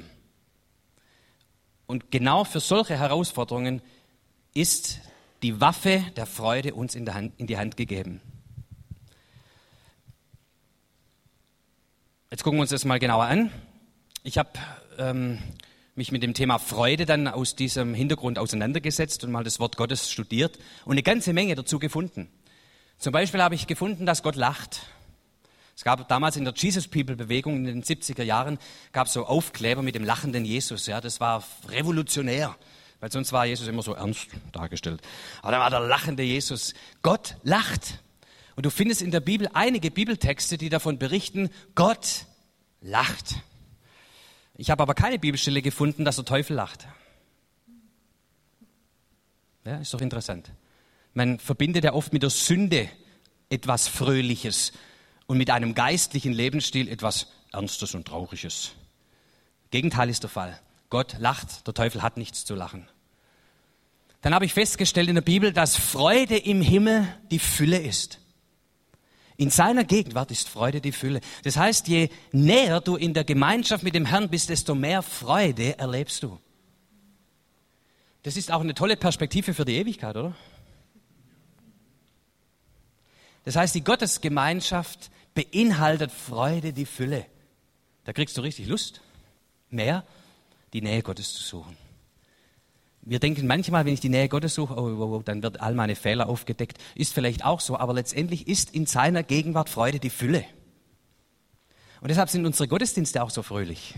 [SPEAKER 1] Und genau für solche Herausforderungen ist die Waffe der Freude uns in die Hand gegeben. Jetzt gucken wir uns das mal genauer an. Ich habe mich mit dem Thema Freude dann aus diesem Hintergrund auseinandergesetzt und mal das Wort Gottes studiert und eine ganze Menge dazu gefunden. Zum Beispiel habe ich gefunden, dass Gott lacht. Es gab damals in der Jesus People Bewegung in den 70er Jahren, gab es so Aufkleber mit dem lachenden Jesus. Ja, das war revolutionär. Weil sonst war Jesus immer so ernst dargestellt. Aber da war der lachende Jesus. Gott lacht. Und du findest in der Bibel einige Bibeltexte, die davon berichten, Gott lacht. Ich habe aber keine Bibelstelle gefunden, dass der Teufel lacht. Ja, ist doch interessant. Man verbindet ja oft mit der Sünde etwas Fröhliches und mit einem geistlichen Lebensstil etwas Ernstes und Trauriges. Gegenteil ist der Fall. Gott lacht, der Teufel hat nichts zu lachen. Dann habe ich festgestellt in der Bibel, dass Freude im Himmel die Fülle ist. In seiner Gegenwart ist Freude die Fülle. Das heißt, je näher du in der Gemeinschaft mit dem Herrn bist, desto mehr Freude erlebst du. Das ist auch eine tolle Perspektive für die Ewigkeit, oder? Das heißt, die Gottesgemeinschaft beinhaltet Freude die Fülle. Da kriegst du richtig Lust, mehr die Nähe Gottes zu suchen. Wir denken manchmal, wenn ich die Nähe Gottes suche, oh, dann wird all meine Fehler aufgedeckt. Ist vielleicht auch so, aber letztendlich ist in seiner Gegenwart Freude die Fülle. Und deshalb sind unsere Gottesdienste auch so fröhlich.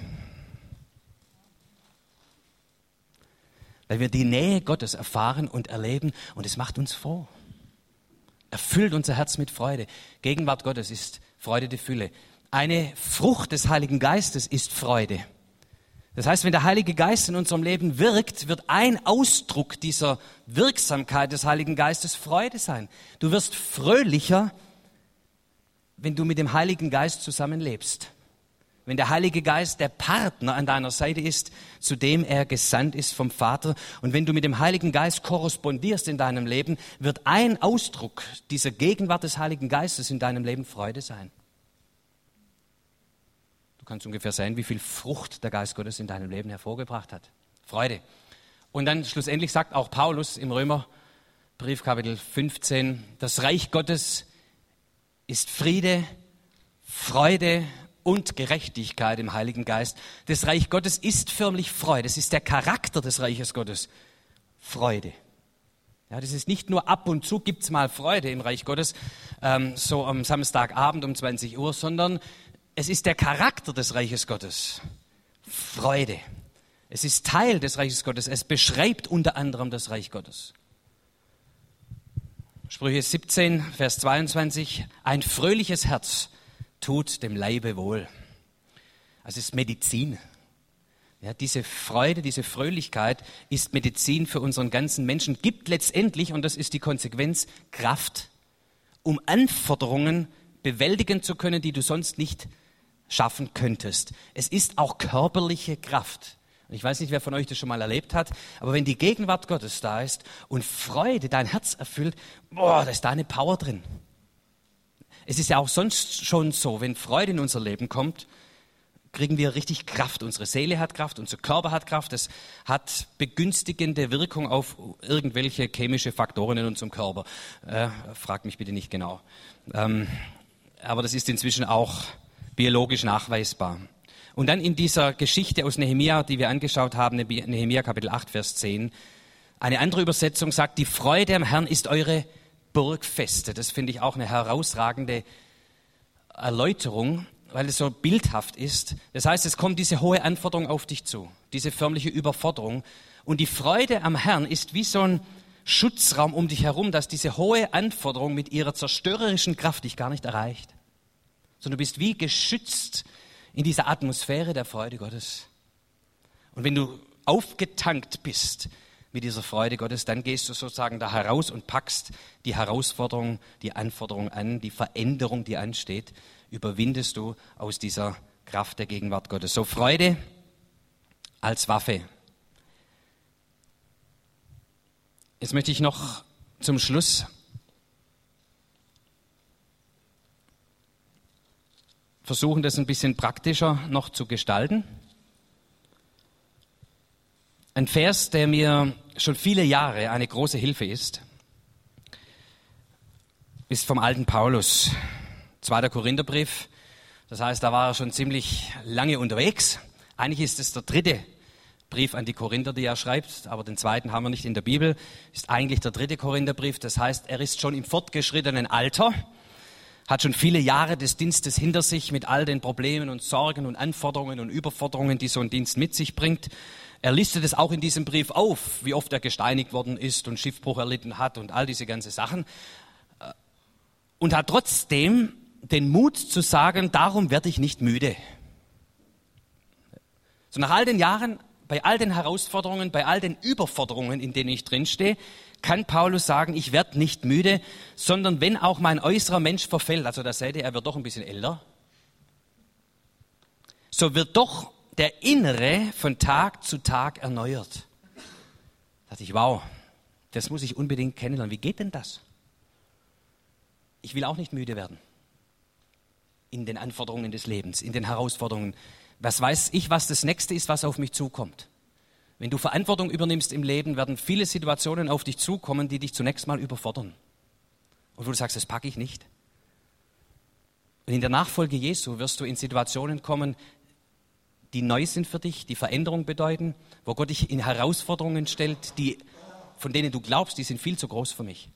[SPEAKER 1] Weil wir die Nähe Gottes erfahren und erleben und es macht uns froh. Erfüllt unser Herz mit Freude. Gegenwart Gottes ist Freude die Fülle. Eine Frucht des Heiligen Geistes ist Freude. Das heißt, wenn der Heilige Geist in unserem Leben wirkt, wird ein Ausdruck dieser Wirksamkeit des Heiligen Geistes Freude sein. Du wirst fröhlicher, wenn du mit dem Heiligen Geist zusammenlebst. Wenn der Heilige Geist der Partner an deiner Seite ist, zu dem er gesandt ist vom Vater. Und wenn du mit dem Heiligen Geist korrespondierst in deinem Leben, wird ein Ausdruck dieser Gegenwart des Heiligen Geistes in deinem Leben Freude sein. Du kannst ungefähr sehen, wie viel Frucht der Geist Gottes in deinem Leben hervorgebracht hat. Freude. Und dann schlussendlich sagt auch Paulus im Römerbrief Kapitel 15, das Reich Gottes ist Friede, Freude und Gerechtigkeit im Heiligen Geist. Das Reich Gottes ist förmlich Freude. Das ist der Charakter des Reiches Gottes. Freude. Ja, das ist nicht nur ab und zu gibt's mal Freude im Reich Gottes, so am Samstagabend um 20 Uhr, sondern es ist der Charakter des Reiches Gottes. Freude. Es ist Teil des Reiches Gottes. Es beschreibt unter anderem das Reich Gottes. Sprüche 17, Vers 22. Ein fröhliches Herz tut dem Leibe wohl. Also es ist Medizin. Ja, diese Freude, diese Fröhlichkeit ist Medizin für unseren ganzen Menschen. Gibt letztendlich, und das ist die Konsequenz, Kraft, um Anforderungen bewältigen zu können, die du sonst nicht schaffen könntest. Es ist auch körperliche Kraft. Ich weiß nicht, wer von euch das schon mal erlebt hat, aber wenn die Gegenwart Gottes da ist und Freude dein Herz erfüllt, da ist da eine Power drin. Es ist ja auch sonst schon so, wenn Freude in unser Leben kommt, kriegen wir richtig Kraft. Unsere Seele hat Kraft, unser Körper hat Kraft. Es hat begünstigende Wirkung auf irgendwelche chemische Faktoren in unserem Körper. Frag mich bitte nicht genau. Aber das ist inzwischen auch biologisch nachweisbar. Und dann in dieser Geschichte aus Nehemia, die wir angeschaut haben, Nehemia Kapitel 8, Vers 10, eine andere Übersetzung sagt, die Freude am Herrn ist eure Burgfeste. Das finde ich auch eine herausragende Erläuterung, weil es so bildhaft ist. Das heißt, es kommt diese hohe Anforderung auf dich zu, diese förmliche Überforderung. Und die Freude am Herrn ist wie so ein Schutzraum um dich herum, dass diese hohe Anforderung mit ihrer zerstörerischen Kraft dich gar nicht erreicht. Sondern du bist wie geschützt in dieser Atmosphäre der Freude Gottes. Und wenn du aufgetankt bist mit dieser Freude Gottes, dann gehst du sozusagen da heraus und packst die Herausforderung, die Anforderung an, die Veränderung, die ansteht, überwindest du aus dieser Kraft der Gegenwart Gottes. So Freude als Waffe. Jetzt möchte ich noch zum Schluss versuchen, das ein bisschen praktischer noch zu gestalten. Ein Vers, der mir schon viele Jahre eine große Hilfe ist vom alten Paulus, 2. Korintherbrief. Das heißt, da war er schon ziemlich lange unterwegs. Eigentlich ist es der 3. Brief an die Korinther, die er schreibt, aber den 2. haben wir nicht in der Bibel, ist eigentlich der 3. Korintherbrief. Das heißt, er ist schon im fortgeschrittenen Alter, hat schon viele Jahre des Dienstes hinter sich mit all den Problemen und Sorgen und Anforderungen und Überforderungen, die so ein Dienst mit sich bringt. Er listet es auch in diesem Brief auf, wie oft er gesteinigt worden ist und Schiffbruch erlitten hat und all diese ganzen Sachen. Und hat trotzdem den Mut zu sagen, darum werde ich nicht müde. So nach all den Jahren, bei all den Herausforderungen, bei all den Überforderungen, in denen ich drinstehe, kann Paulus sagen, ich werde nicht müde, sondern wenn auch mein äußerer Mensch verfällt, also da seht ihr, er wird doch ein bisschen älter, so wird doch der Innere von Tag zu Tag erneuert. Da dachte ich, wow, das muss ich unbedingt kennenlernen. Wie geht denn das? Ich will auch nicht müde werden in den Anforderungen des Lebens, in den Herausforderungen. Was weiß ich, was das Nächste ist, was auf mich zukommt? Wenn du Verantwortung übernimmst im Leben, werden viele Situationen auf dich zukommen, die dich zunächst mal überfordern. Und wo du sagst, das packe ich nicht. Und in der Nachfolge Jesu wirst du in Situationen kommen, die neu sind für dich, die Veränderung bedeuten, wo Gott dich in Herausforderungen stellt, von denen du glaubst, die sind viel zu groß für mich.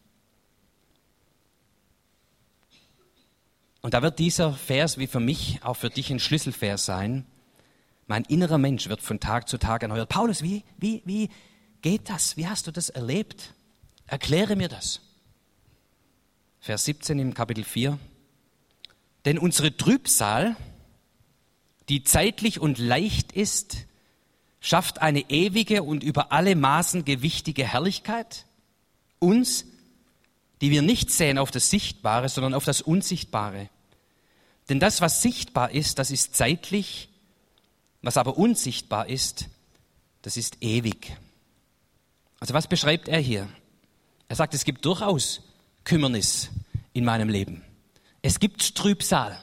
[SPEAKER 1] Und da wird dieser Vers wie für mich auch für dich ein Schlüsselvers sein. Mein innerer Mensch wird von Tag zu Tag erneuert. Paulus, wie geht das? Wie hast du das erlebt? Erkläre mir das. Vers 17 im Kapitel 4. Denn unsere Trübsal, die zeitlich und leicht ist, schafft eine ewige und über alle Maßen gewichtige Herrlichkeit. Uns, die wir nicht sehen auf das Sichtbare, sondern auf das Unsichtbare. Denn das, was sichtbar ist, das ist zeitlich, was aber unsichtbar ist, das ist ewig. Also was beschreibt er hier? Er sagt, es gibt durchaus Kümmernis in meinem Leben. Es gibt Trübsal.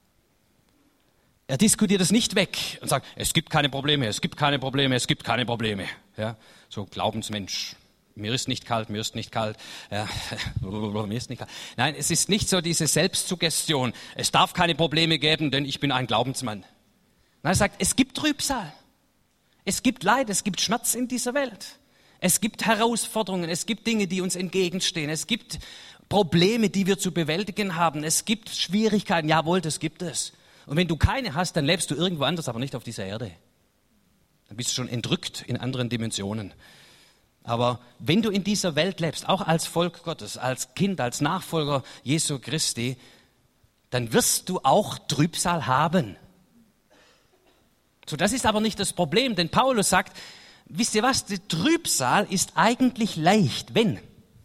[SPEAKER 1] Er diskutiert es nicht weg und sagt, es gibt keine Probleme, es gibt keine Probleme, es gibt keine Probleme. Ja, so Glaubensmensch. Mir ist nicht kalt, mir ist nicht kalt. Ja, mir ist nicht kalt. Nein, es ist nicht so diese Selbstsuggestion. Es darf keine Probleme geben, denn ich bin ein Glaubensmann. Nein, er sagt, es gibt Trübsal. Es gibt Leid, es gibt Schmerz in dieser Welt. Es gibt Herausforderungen, es gibt Dinge, die uns entgegenstehen. Es gibt Probleme, die wir zu bewältigen haben. Es gibt Schwierigkeiten, jawohl, das gibt es. Und wenn du keine hast, dann lebst du irgendwo anders, aber nicht auf dieser Erde. Dann bist du schon entrückt in anderen Dimensionen. Aber wenn du in dieser Welt lebst, auch als Volk Gottes, als Kind, als Nachfolger Jesu Christi, dann wirst du auch Trübsal haben. So, das ist aber nicht das Problem, denn Paulus sagt, wisst ihr was, die Trübsal ist eigentlich leicht, wenn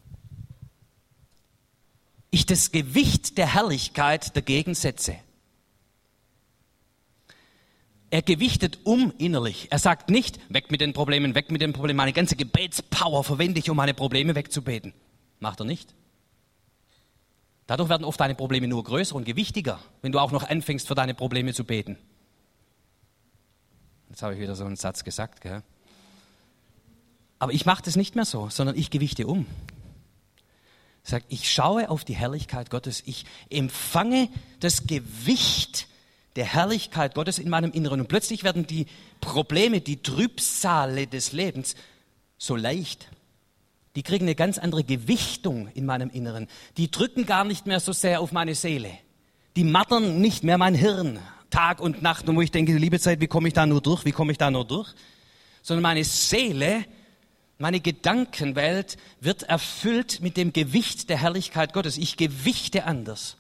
[SPEAKER 1] ich das Gewicht der Herrlichkeit dagegen setze. Er gewichtet innerlich. Er sagt nicht, weg mit den Problemen, weg mit den Problemen. Meine ganze Gebetspower verwende ich, um meine Probleme wegzubeten. Macht er nicht. Dadurch werden oft deine Probleme nur größer und gewichtiger, wenn du auch noch anfängst, für deine Probleme zu beten. Jetzt habe ich wieder so einen Satz gesagt, gell? Aber ich mache das nicht mehr so, sondern ich gewichte um. Ich sage, ich schaue auf die Herrlichkeit Gottes. Ich empfange das Gewicht der Herrlichkeit Gottes in meinem Inneren. Und plötzlich werden die Probleme, die Trübsale des Lebens so leicht. Die kriegen eine ganz andere Gewichtung in meinem Inneren. Die drücken gar nicht mehr so sehr auf meine Seele. Die martern nicht mehr mein Hirn Tag und Nacht. Und wo ich denke, liebe Zeit, wie komme ich da nur durch? Sondern meine Seele, meine Gedankenwelt wird erfüllt mit dem Gewicht der Herrlichkeit Gottes. Ich gewichte anders.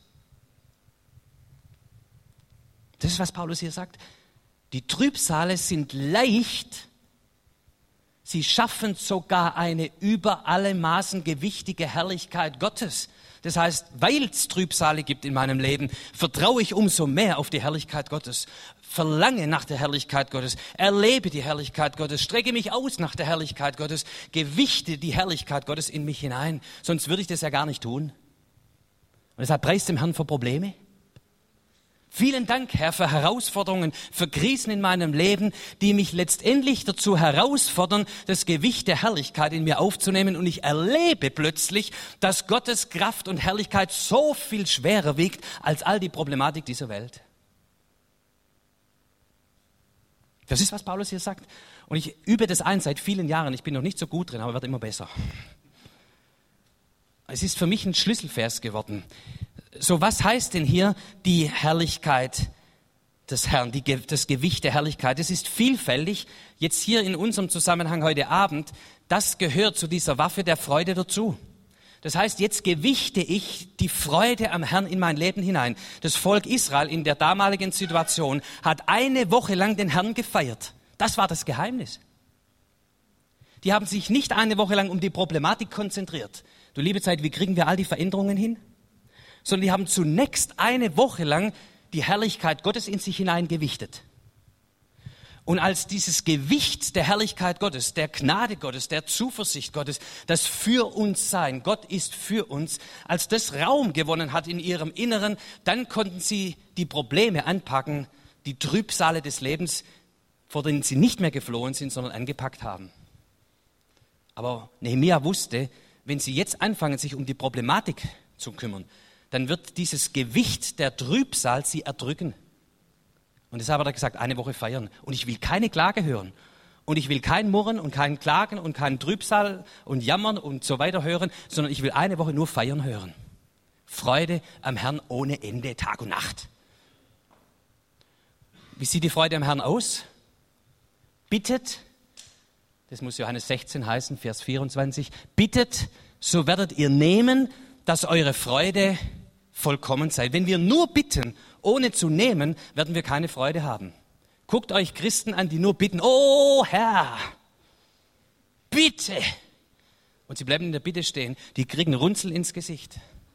[SPEAKER 1] Das ist, was Paulus hier sagt. Die Trübsale sind leicht. Sie schaffen sogar eine über alle Maßen gewichtige Herrlichkeit Gottes. Das heißt, weil es Trübsale gibt in meinem Leben, vertraue ich umso mehr auf die Herrlichkeit Gottes. Verlange nach der Herrlichkeit Gottes, erlebe die Herrlichkeit Gottes, strecke mich aus nach der Herrlichkeit Gottes, gewichte die Herrlichkeit Gottes in mich hinein. Sonst würde ich das ja gar nicht tun. Und deshalb preist dem Herrn für Probleme. Vielen Dank, Herr, für Herausforderungen, für Krisen in meinem Leben, die mich letztendlich dazu herausfordern, das Gewicht der Herrlichkeit in mir aufzunehmen. Und ich erlebe plötzlich, dass Gottes Kraft und Herrlichkeit so viel schwerer wiegt als all die Problematik dieser Welt. Das ist, was Paulus hier sagt. Und ich übe das ein seit vielen Jahren. Ich bin noch nicht so gut drin, aber werde immer besser. Es ist für mich ein Schlüsselvers geworden. So, was heißt denn hier die Herrlichkeit des Herrn, das Gewicht der Herrlichkeit? Es ist vielfältig. Jetzt hier in unserem Zusammenhang heute Abend, das gehört zu dieser Waffe der Freude dazu. Das heißt, jetzt gewichte ich die Freude am Herrn in mein Leben hinein. Das Volk Israel in der damaligen Situation hat eine Woche lang den Herrn gefeiert. Das war das Geheimnis. Die haben sich nicht eine Woche lang um die Problematik konzentriert. Du liebe Zeit, wie kriegen wir all die Veränderungen hin? Sondern die haben zunächst eine Woche lang die Herrlichkeit Gottes in sich hinein gewichtet. Und als dieses Gewicht der Herrlichkeit Gottes, der Gnade Gottes, der Zuversicht Gottes, das für uns Sein, Gott ist für uns, als das Raum gewonnen hat in ihrem Inneren, dann konnten sie die Probleme anpacken, die Trübsale des Lebens, vor denen sie nicht mehr geflohen sind, sondern angepackt haben. Aber Nehemia wusste, wenn sie jetzt anfangen, sich um die Problematik zu kümmern, dann wird dieses Gewicht der Trübsal sie erdrücken. Und deshalb hat er gesagt, eine Woche feiern. Und ich will keine Klage hören. Und ich will kein Murren und kein Klagen und kein Trübsal und Jammern und so weiter hören, sondern ich will eine Woche nur feiern hören. Freude am Herrn ohne Ende, Tag und Nacht. Wie sieht die Freude am Herrn aus? Bittet, das muss Johannes 16 heißen, Vers 24, bittet, so werdet ihr nehmen, dass eure Freude vollkommen sei. Wenn wir nur bitten, ohne zu nehmen, werden wir keine Freude haben. Guckt euch Christen an, die nur bitten, oh Herr, bitte. Und sie bleiben in der Bitte stehen, die kriegen Runzel ins Gesicht.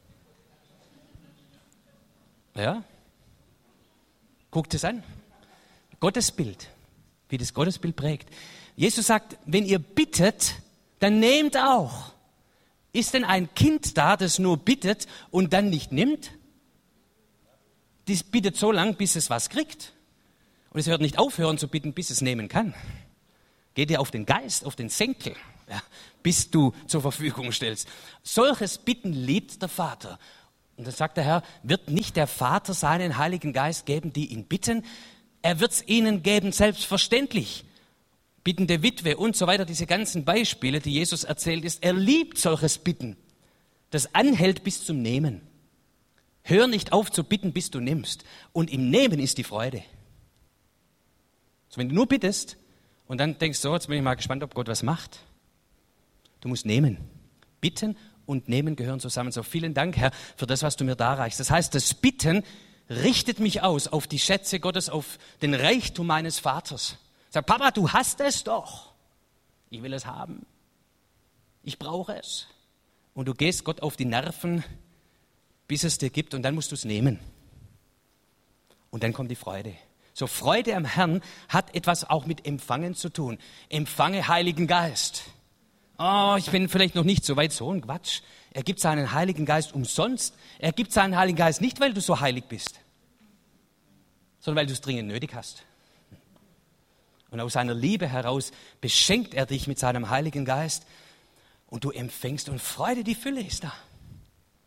[SPEAKER 1] Ja? Guckt es an. Gottesbild, wie das Gottesbild prägt. Jesus sagt, wenn ihr bittet, dann nehmt auch. Ist denn ein Kind da, das nur bittet und dann nicht nimmt? Das bittet so lange, bis es was kriegt. Und es hört nicht aufhören zu bitten, bis es nehmen kann. Geht dir auf den Geist, auf den Senkel, ja, bis du zur Verfügung stellst. Solches Bitten liebt der Vater. Und dann sagt der Herr, wird nicht der Vater seinen Heiligen Geist geben, die ihn bitten? Er wird es ihnen geben, selbstverständlich. Bittende Witwe und so weiter, diese ganzen Beispiele, die Jesus erzählt ist. Er liebt solches Bitten, das anhält bis zum Nehmen. Hör nicht auf zu bitten, bis du nimmst. Und im Nehmen ist die Freude. So, wenn du nur bittest und dann denkst, so, jetzt bin ich mal gespannt, ob Gott was macht. Du musst nehmen. Bitten und Nehmen gehören zusammen. So, vielen Dank, Herr, für das, was du mir darreichst. Das heißt, das Bitten richtet mich aus auf die Schätze Gottes, auf den Reichtum meines Vaters. Sag, Papa, du hast es doch. Ich will es haben. Ich brauche es. Und du gehst Gott auf die Nerven, bis es dir gibt, und dann musst du es nehmen. Und dann kommt die Freude. So, Freude am Herrn hat etwas auch mit Empfangen zu tun. Empfange Heiligen Geist. Oh, ich bin vielleicht noch nicht so weit, so ein Quatsch. Er gibt seinen Heiligen Geist umsonst. Er gibt seinen Heiligen Geist nicht, weil du so heilig bist, sondern weil du es dringend nötig hast. Und aus seiner Liebe heraus beschenkt er dich mit seinem Heiligen Geist und du empfängst und Freude, die Fülle ist da.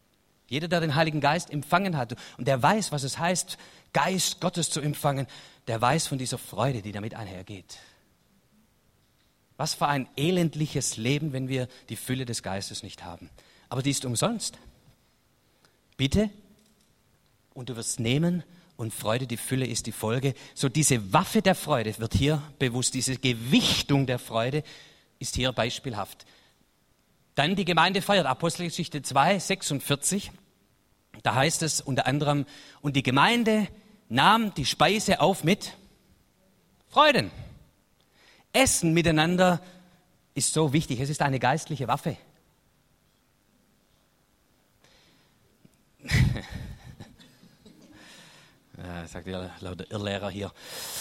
[SPEAKER 1] Jeder, der den Heiligen Geist empfangen hat und der weiß, was es heißt, Geist Gottes zu empfangen, der weiß von dieser Freude, die damit einhergeht. Was für ein elendliches Leben, wenn wir die Fülle des Geistes nicht haben. Aber die ist umsonst. Bitte, und du wirst nehmen, und Freude, die Fülle ist die Folge. So diese Waffe der Freude wird hier bewusst, diese Gewichtung der Freude ist hier beispielhaft. Dann die Gemeinde feiert, Apostelgeschichte 2, 46, da heißt es unter anderem, und die Gemeinde nahm die Speise auf mit Freuden. Essen miteinander ist so wichtig, es ist eine geistliche Waffe. Sagt der Irrlehrer hier.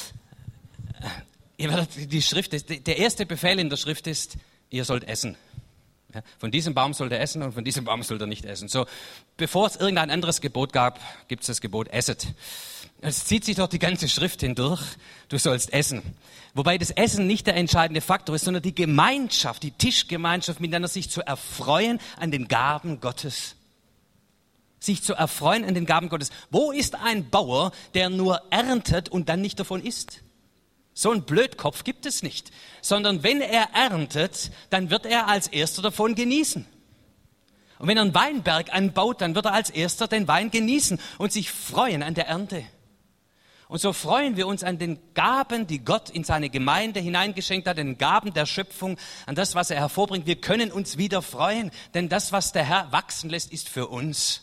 [SPEAKER 1] Die Schrift ist, der erste Befehl in der Schrift ist, ihr sollt essen. Ja, von diesem Baum sollt ihr essen und von diesem Baum sollt ihr nicht essen. So, bevor es irgendein anderes Gebot gab, gibt es das Gebot, esset. Es zieht sich doch die ganze Schrift hindurch, du sollst essen. Wobei das Essen nicht der entscheidende Faktor ist, sondern die Gemeinschaft, die Tischgemeinschaft miteinander, sich zu erfreuen an den Gaben Gottes. Sich zu erfreuen an den Gaben Gottes. Wo ist ein Bauer, der nur erntet und dann nicht davon isst? So ein Blödkopf gibt es nicht. Sondern wenn er erntet, dann wird er als Erster davon genießen. Und wenn er einen Weinberg anbaut, dann wird er als Erster den Wein genießen und sich freuen an der Ernte. Und so freuen wir uns an den Gaben, die Gott in seine Gemeinde hineingeschenkt hat, an den Gaben der Schöpfung, an das, was er hervorbringt. Wir können uns wieder freuen, denn das, was der Herr wachsen lässt, ist für uns.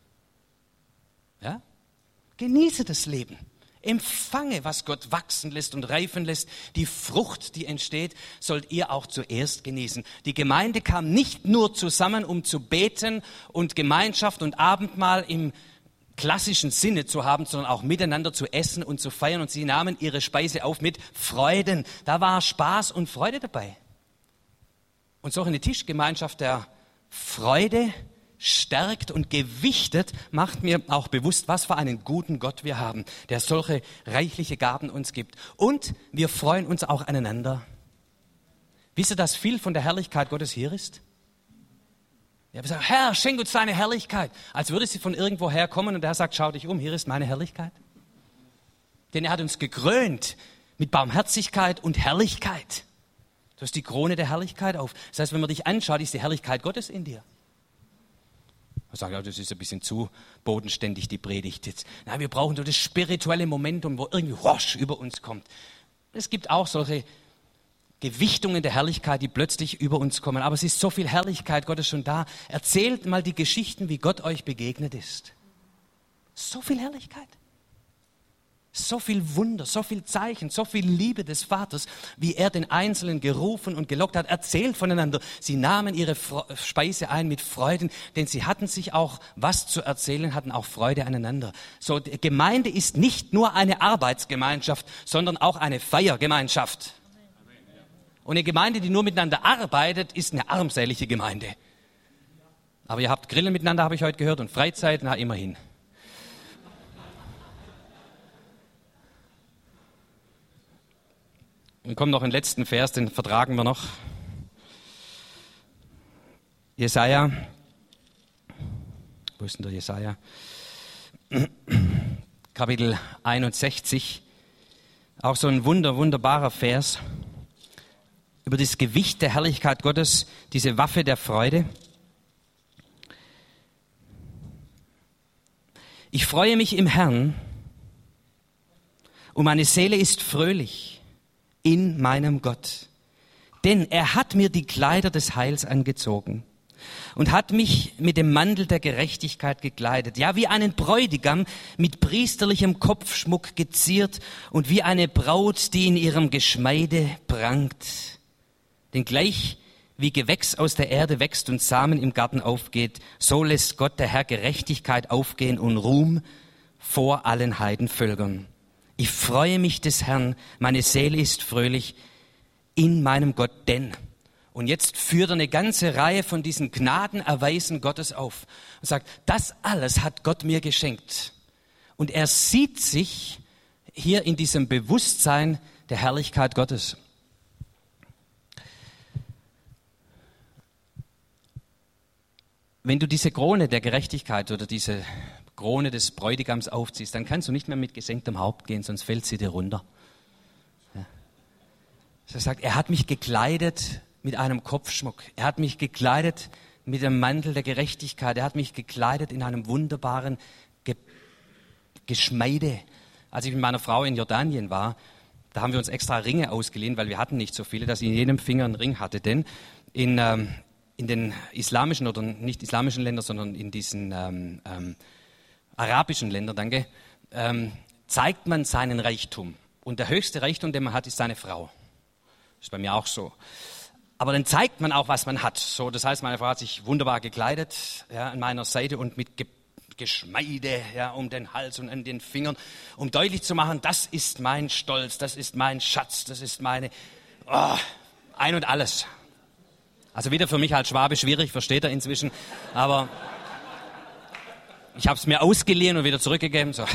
[SPEAKER 1] Ja? Genieße das Leben. Empfange, was Gott wachsen lässt und reifen lässt. Die Frucht, die entsteht, sollt ihr auch zuerst genießen. Die Gemeinde kam nicht nur zusammen, um zu beten und Gemeinschaft und Abendmahl im klassischen Sinne zu haben, sondern auch miteinander zu essen und zu feiern. Und sie nahmen ihre Speise auf mit Freuden. Da war Spaß und Freude dabei. Und so eine Tischgemeinschaft der Freude stärkt und gewichtet, macht mir auch bewusst, was für einen guten Gott wir haben, der solche reichliche Gaben uns gibt. Und wir freuen uns auch aneinander. Wisst ihr, dass viel von der Herrlichkeit Gottes hier ist? Ja, wir sagen, Herr, schenk uns deine Herrlichkeit. Als würde sie von irgendwo herkommen und der Herr sagt, schau dich um, hier ist meine Herrlichkeit. Denn er hat uns gekrönt mit Barmherzigkeit und Herrlichkeit. Du hast die Krone der Herrlichkeit auf. Das heißt, wenn man dich anschaut, ist die Herrlichkeit Gottes in dir. Man sagt, ja, das ist ein bisschen zu bodenständig, die Predigt jetzt. Nein, wir brauchen so das spirituelle Momentum, wo irgendwie Rosch über uns kommt. Es gibt auch solche Gewichtungen der Herrlichkeit, die plötzlich über uns kommen. Aber es ist so viel Herrlichkeit Gottes schon da. Erzählt mal die Geschichten, wie Gott euch begegnet ist. So viel Herrlichkeit. So viel Wunder, so viel Zeichen, so viel Liebe des Vaters, wie er den Einzelnen gerufen und gelockt hat. Erzählt voneinander. Sie nahmen ihre Speise ein mit Freuden, denn sie hatten sich auch was zu erzählen, hatten auch Freude aneinander. So, die Gemeinde ist nicht nur eine Arbeitsgemeinschaft, sondern auch eine Feiergemeinschaft. Und eine Gemeinde, die nur miteinander arbeitet, ist eine armselige Gemeinde. Aber ihr habt Grillen miteinander, habe ich heute gehört, und Freizeit, na immerhin. Und kommt noch ein letzten Vers, den vertragen wir noch. Jesaja. Wo ist denn der Jesaja? Kapitel 61. Auch so ein wunderbarer Vers über das Gewicht der Herrlichkeit Gottes, diese Waffe der Freude. Ich freue mich im Herrn und meine Seele ist fröhlich in meinem Gott. Denn er hat mir die Kleider des Heils angezogen und hat mich mit dem Mantel der Gerechtigkeit gekleidet. Ja, wie einen Bräutigam mit priesterlichem Kopfschmuck geziert und wie eine Braut, die in ihrem Geschmeide prangt. Denn gleich wie Gewächs aus der Erde wächst und Samen im Garten aufgeht, so lässt Gott der Herr Gerechtigkeit aufgehen und Ruhm vor allen Heidenvölkern. Ich freue mich des Herrn, meine Seele ist fröhlich in meinem Gott, denn. Und jetzt führt er eine ganze Reihe von diesen Gnadenerweisen Gottes auf und sagt, das alles hat Gott mir geschenkt. Und er sieht sich hier in diesem Bewusstsein der Herrlichkeit Gottes. wenn du diese Krone der Gerechtigkeit oder diese Krone des Bräutigams aufziehst, dann kannst du nicht mehr mit gesenktem Haupt gehen, sonst fällt sie dir runter. Ja. Er sagt, er hat mich gekleidet mit einem Kopfschmuck. Er hat mich gekleidet mit dem Mantel der Gerechtigkeit. Er hat mich gekleidet in einem wunderbaren Geschmeide. Als ich mit meiner Frau in Jordanien war, da haben wir uns extra Ringe ausgeliehen, weil wir hatten nicht so viele, dass ich in jedem Finger einen Ring hatte. Denn in den islamischen oder nicht islamischen Ländern, sondern in diesen arabischen Ländern, zeigt man seinen Reichtum. Und der höchste Reichtum, den man hat, ist seine Frau. Ist bei mir auch so. Aber dann zeigt man auch, was man hat. So, das heißt, meine Frau hat sich wunderbar gekleidet, ja, an meiner Seite und mit Geschmeide, ja, um den Hals und an den Fingern, um deutlich zu machen, das ist mein Stolz, das ist mein Schatz, das ist meine, ein und alles. Also wieder für mich als Schwabe schwierig, versteht er inzwischen, aber ich habe es mir ausgeliehen und wieder zurückgegeben. So.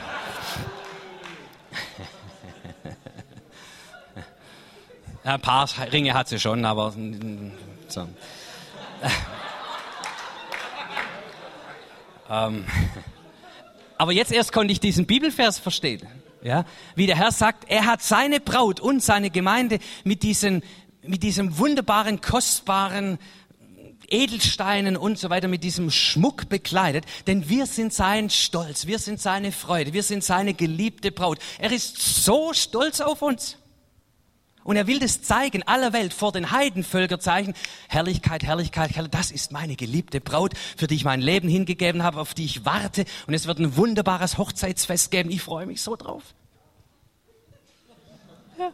[SPEAKER 1] Ja, ein paar Ringe hat sie schon, aber so. Aber jetzt erst konnte ich diesen Bibelvers verstehen, ja? Wie der Herr sagt, er hat seine Braut und seine Gemeinde mit diesem wunderbaren, kostbaren Edelsteinen und so weiter, mit diesem Schmuck bekleidet, denn wir sind sein Stolz, wir sind seine Freude, wir sind seine geliebte Braut. Er ist so stolz auf uns. Und er will das zeigen, aller Welt, vor den Heidenvölkern zeigen, Herrlichkeit, Herrlichkeit, Herrlichkeit, das ist meine geliebte Braut, für die ich mein Leben hingegeben habe, auf die ich warte. Und es wird ein wunderbares Hochzeitsfest geben, ich freue mich so drauf. Ja.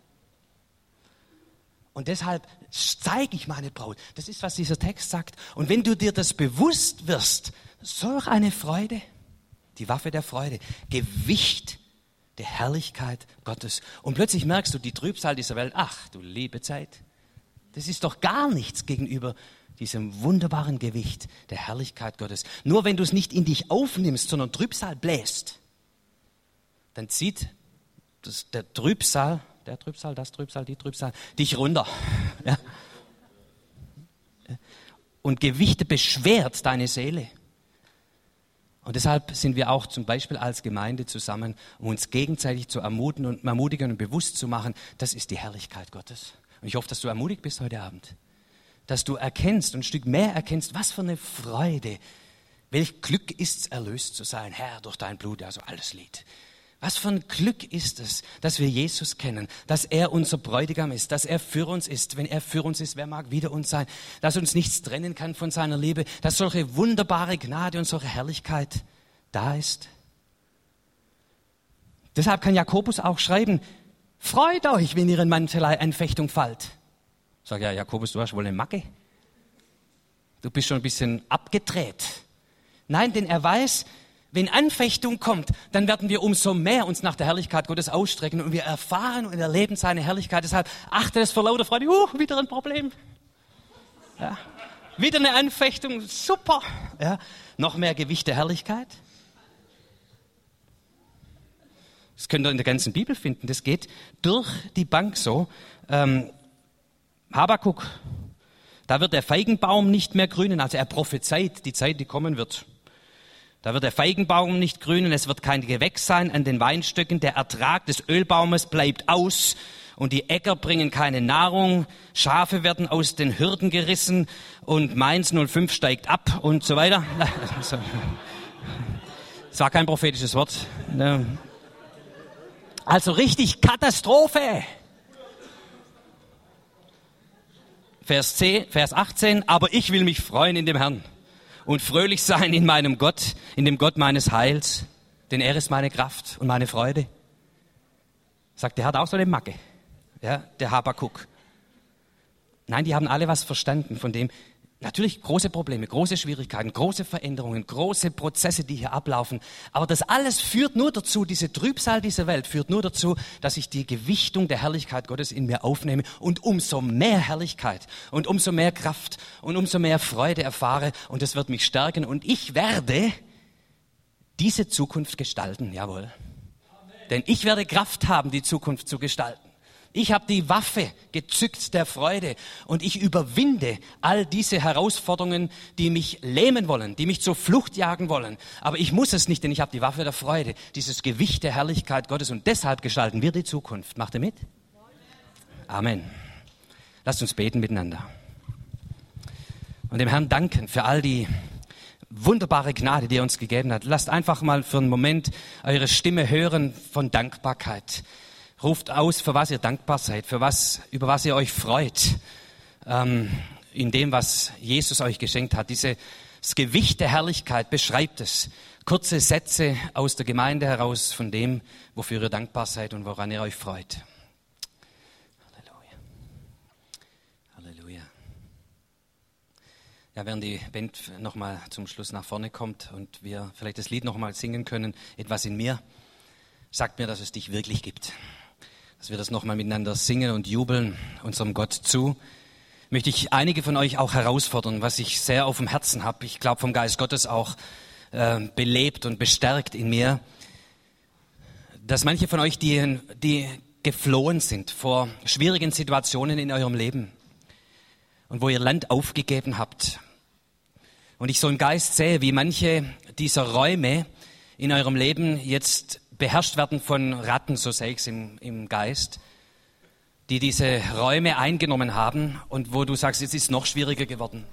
[SPEAKER 1] Und deshalb zeige ich meine Braut. Das ist, was dieser Text sagt. Und wenn du dir das bewusst wirst, solch eine Freude, die Waffe der Freude, Gewicht der Herrlichkeit Gottes. Und plötzlich merkst du die Trübsal dieser Welt, ach du liebe Zeit, das ist doch gar nichts gegenüber diesem wunderbaren Gewicht der Herrlichkeit Gottes. Nur wenn du es nicht in dich aufnimmst, sondern Trübsal bläst, dann zieht der Trübsal, die Trübsal, dich runter. Ja. Und Gewichte beschwert deine Seele. Und deshalb sind wir auch zum Beispiel als Gemeinde zusammen, um uns gegenseitig zu ermutigen und bewusst zu machen, das ist die Herrlichkeit Gottes. Und ich hoffe, dass du ermutigt bist heute Abend. Dass du erkennst und ein Stück mehr erkennst, was für eine Freude, welch Glück ist es, erlöst zu sein, Herr, durch dein Blut, also alles Lied. Was für ein Glück ist es, dass wir Jesus kennen, dass er unser Bräutigam ist, dass er für uns ist. Wenn er für uns ist, wer mag wider uns sein? Dass uns nichts trennen kann von seiner Liebe, dass solche wunderbare Gnade und solche Herrlichkeit da ist. Deshalb kann Jakobus auch schreiben, freut euch, wenn ihr in mancherlei Anfechtung fallt. Ich sage, ja, Jakobus, du hast wohl eine Macke. Du bist schon ein bisschen abgedreht. Nein, denn er weiß, wenn Anfechtung kommt, dann werden wir umso mehr uns nach der Herrlichkeit Gottes ausstrecken und wir erfahren und erleben seine Herrlichkeit. Deshalb achte es vor lauter Freude. Wieder ein Problem. Ja. Wieder eine Anfechtung. Super. Ja. Noch mehr Gewicht der Herrlichkeit. Das könnt ihr in der ganzen Bibel finden. Das geht durch die Bank so. Habakuk, da wird der Feigenbaum nicht mehr grünen. Also er prophezeit die Zeit, die kommen wird. Da wird der Feigenbaum nicht grünen, es wird kein Gewächs sein an den Weinstöcken, der Ertrag des Ölbaumes bleibt aus und die Äcker bringen keine Nahrung, Schafe werden aus den Hürden gerissen und Mainz 05 steigt ab und so weiter. Das war kein prophetisches Wort. Also richtig Katastrophe. Vers 18, aber ich will mich freuen in dem Herrn und fröhlich sein in meinem Gott, in dem Gott meines Heils, denn er ist meine Kraft und meine Freude. Sagt, der hat auch so eine Macke, ja, der Habakuk. Nein, die haben alle was verstanden von dem. Natürlich große Probleme, große Schwierigkeiten, große Veränderungen, große Prozesse, die hier ablaufen. Aber das alles führt nur dazu, diese Trübsal dieser Welt führt nur dazu, dass ich die Gewichtung der Herrlichkeit Gottes in mir aufnehme und umso mehr Herrlichkeit und umso mehr Kraft und umso mehr Freude erfahre und das wird mich stärken und ich werde diese Zukunft gestalten, jawohl. Amen. Denn ich werde Kraft haben, die Zukunft zu gestalten. Ich habe die Waffe gezückt der Freude und ich überwinde all diese Herausforderungen, die mich lähmen wollen, die mich zur Flucht jagen wollen. Aber ich muss es nicht, denn ich habe die Waffe der Freude, dieses Gewicht der Herrlichkeit Gottes und deshalb gestalten wir die Zukunft. Macht ihr mit? Amen. Lasst uns beten miteinander. Und dem Herrn danken für all die wunderbare Gnade, die er uns gegeben hat. Lasst einfach mal für einen Moment eure Stimme hören von Dankbarkeit. Ruft aus, für was ihr dankbar seid, über was ihr euch freut, in dem, was Jesus euch geschenkt hat. Das Gewicht der Herrlichkeit beschreibt es. Kurze Sätze aus der Gemeinde heraus von dem, wofür ihr dankbar seid und woran ihr euch freut. Halleluja. Halleluja. Ja, während die Band nochmal zum Schluss nach vorne kommt und wir vielleicht das Lied nochmal singen können, etwas in mir, sagt mir, dass es dich wirklich gibt. Dass wir das nochmal miteinander singen und jubeln unserem Gott zu, möchte ich einige von euch auch herausfordern, was ich sehr auf dem Herzen habe. Ich glaube vom Geist Gottes auch belebt und bestärkt in mir, dass manche von euch, die geflohen sind vor schwierigen Situationen in eurem Leben und wo ihr Land aufgegeben habt. Und ich so im Geist sehe, wie manche dieser Räume in eurem Leben jetzt beherrscht werden von Ratten, so sehe ich es im Geist, die diese Räume eingenommen haben und wo du sagst, es ist noch schwieriger geworden.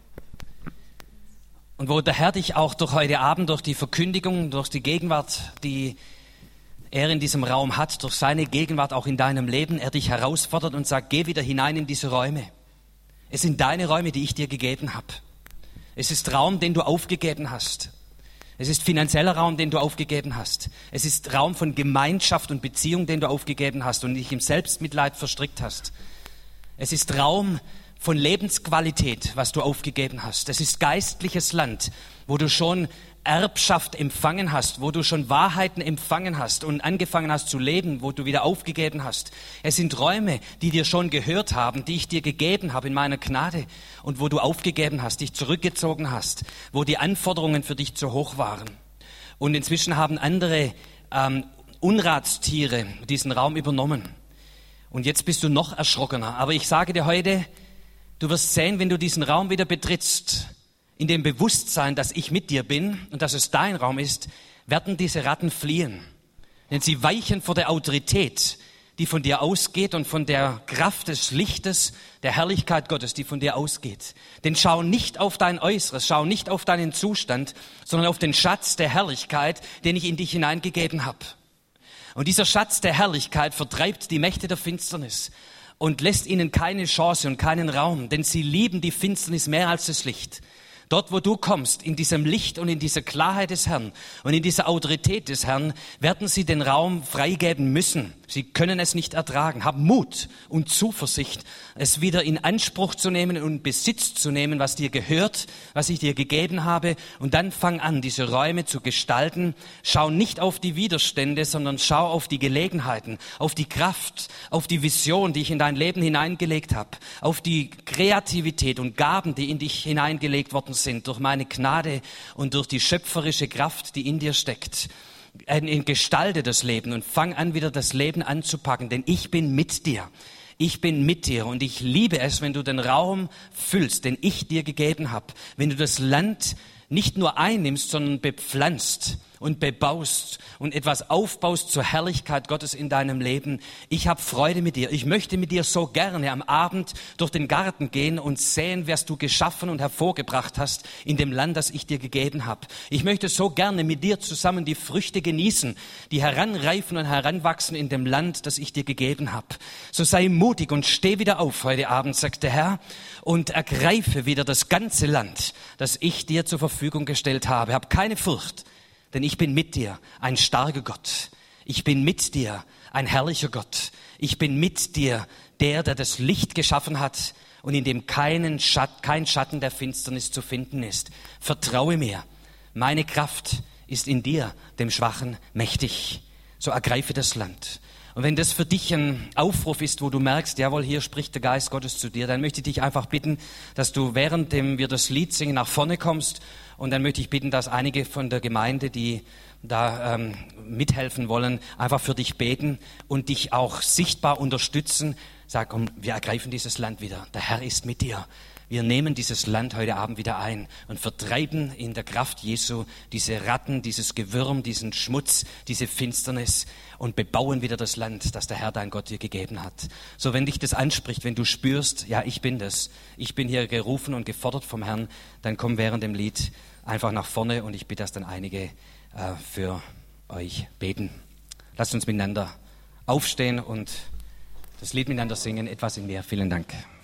[SPEAKER 1] Und wo der Herr dich auch durch heute Abend, durch die Verkündigung, durch die Gegenwart, die er in diesem Raum hat, durch seine Gegenwart auch in deinem Leben, er dich herausfordert und sagt, geh wieder hinein in diese Räume. Es sind deine Räume, die ich dir gegeben habe. Es ist Raum, den du aufgegeben hast. Es ist finanzieller Raum, den du aufgegeben hast. Es ist Raum von Gemeinschaft und Beziehung, den du aufgegeben hast und dich im Selbstmitleid verstrickt hast. Es ist Raum von Lebensqualität, was du aufgegeben hast. Es ist geistliches Land, wo du schon Erbschaft empfangen hast, wo du schon Wahrheiten empfangen hast und angefangen hast zu leben, wo du wieder aufgegeben hast. Es sind Räume, die dir schon gehört haben, die ich dir gegeben habe in meiner Gnade und wo du aufgegeben hast, dich zurückgezogen hast, wo die Anforderungen für dich zu hoch waren. Und inzwischen haben andere Unratstiere diesen Raum übernommen. Und jetzt bist du noch erschrockener. Aber ich sage dir heute, du wirst sehen, wenn du diesen Raum wieder betrittst, in dem Bewusstsein, dass ich mit dir bin und dass es dein Raum ist, werden diese Ratten fliehen. Denn sie weichen vor der Autorität, die von dir ausgeht und von der Kraft des Lichtes, der Herrlichkeit Gottes, die von dir ausgeht. Denn schau nicht auf dein Äußeres, schau nicht auf deinen Zustand, sondern auf den Schatz der Herrlichkeit, den ich in dich hineingegeben habe. Und dieser Schatz der Herrlichkeit vertreibt die Mächte der Finsternis und lässt ihnen keine Chance und keinen Raum, denn sie lieben die Finsternis mehr als das Licht. Dort, wo du kommst, in diesem Licht und in dieser Klarheit des Herrn und in dieser Autorität des Herrn, werden sie den Raum freigeben müssen. Sie können es nicht ertragen. Hab Mut und Zuversicht, es wieder in Anspruch zu nehmen und Besitz zu nehmen, was dir gehört, was ich dir gegeben habe. Und dann fang an, diese Räume zu gestalten. Schau nicht auf die Widerstände, sondern schau auf die Gelegenheiten, auf die Kraft, auf die Vision, die ich in dein Leben hineingelegt habe, auf die Kreativität und Gaben, die in dich hineingelegt worden sind, durch meine Gnade und durch die schöpferische Kraft, die in dir steckt. Gestalte das Leben und fang an, wieder das Leben anzupacken, denn ich bin mit dir. Ich bin mit dir und ich liebe es, wenn du den Raum füllst, den ich dir gegeben habe. Wenn du das Land nicht nur einnimmst, sondern bepflanzt und bebaust und etwas aufbaust zur Herrlichkeit Gottes in deinem Leben. Ich habe Freude mit dir. Ich möchte mit dir so gerne am Abend durch den Garten gehen und sehen, was du geschaffen und hervorgebracht hast in dem Land, das ich dir gegeben habe. Ich möchte so gerne mit dir zusammen die Früchte genießen, die heranreifen und heranwachsen in dem Land, das ich dir gegeben habe. So sei mutig und steh wieder auf heute Abend, sagt der Herr, und ergreife wieder das ganze Land, das ich dir zur Verfügung gestellt habe. Hab keine Furcht. Denn ich bin mit dir, ein starker Gott. Ich bin mit dir, ein herrlicher Gott. Ich bin mit dir, der das Licht geschaffen hat und in dem kein Schatten der Finsternis zu finden ist. Vertraue mir, meine Kraft ist in dir, dem Schwachen, mächtig. So ergreife das Land. Und wenn das für dich ein Aufruf ist, wo du merkst, jawohl, hier spricht der Geist Gottes zu dir, dann möchte ich dich einfach bitten, dass du, währenddem wir das Lied singen, nach vorne kommst. Und dann möchte ich bitten, dass einige von der Gemeinde, die da mithelfen wollen, einfach für dich beten und dich auch sichtbar unterstützen. Sag, komm, wir ergreifen dieses Land wieder. Der Herr ist mit dir. Wir nehmen dieses Land heute Abend wieder ein und vertreiben in der Kraft Jesu diese Ratten, dieses Gewürm, diesen Schmutz, diese Finsternis und bebauen wieder das Land, das der Herr dein Gott dir gegeben hat. So, wenn dich das anspricht, wenn du spürst, ja, ich bin das, ich bin hier gerufen und gefordert vom Herrn, dann komm während dem Lied einfach nach vorne und ich bitte, dass dann einige für euch beten. Lasst uns miteinander aufstehen und das Lied miteinander singen, etwas in mir. Vielen Dank.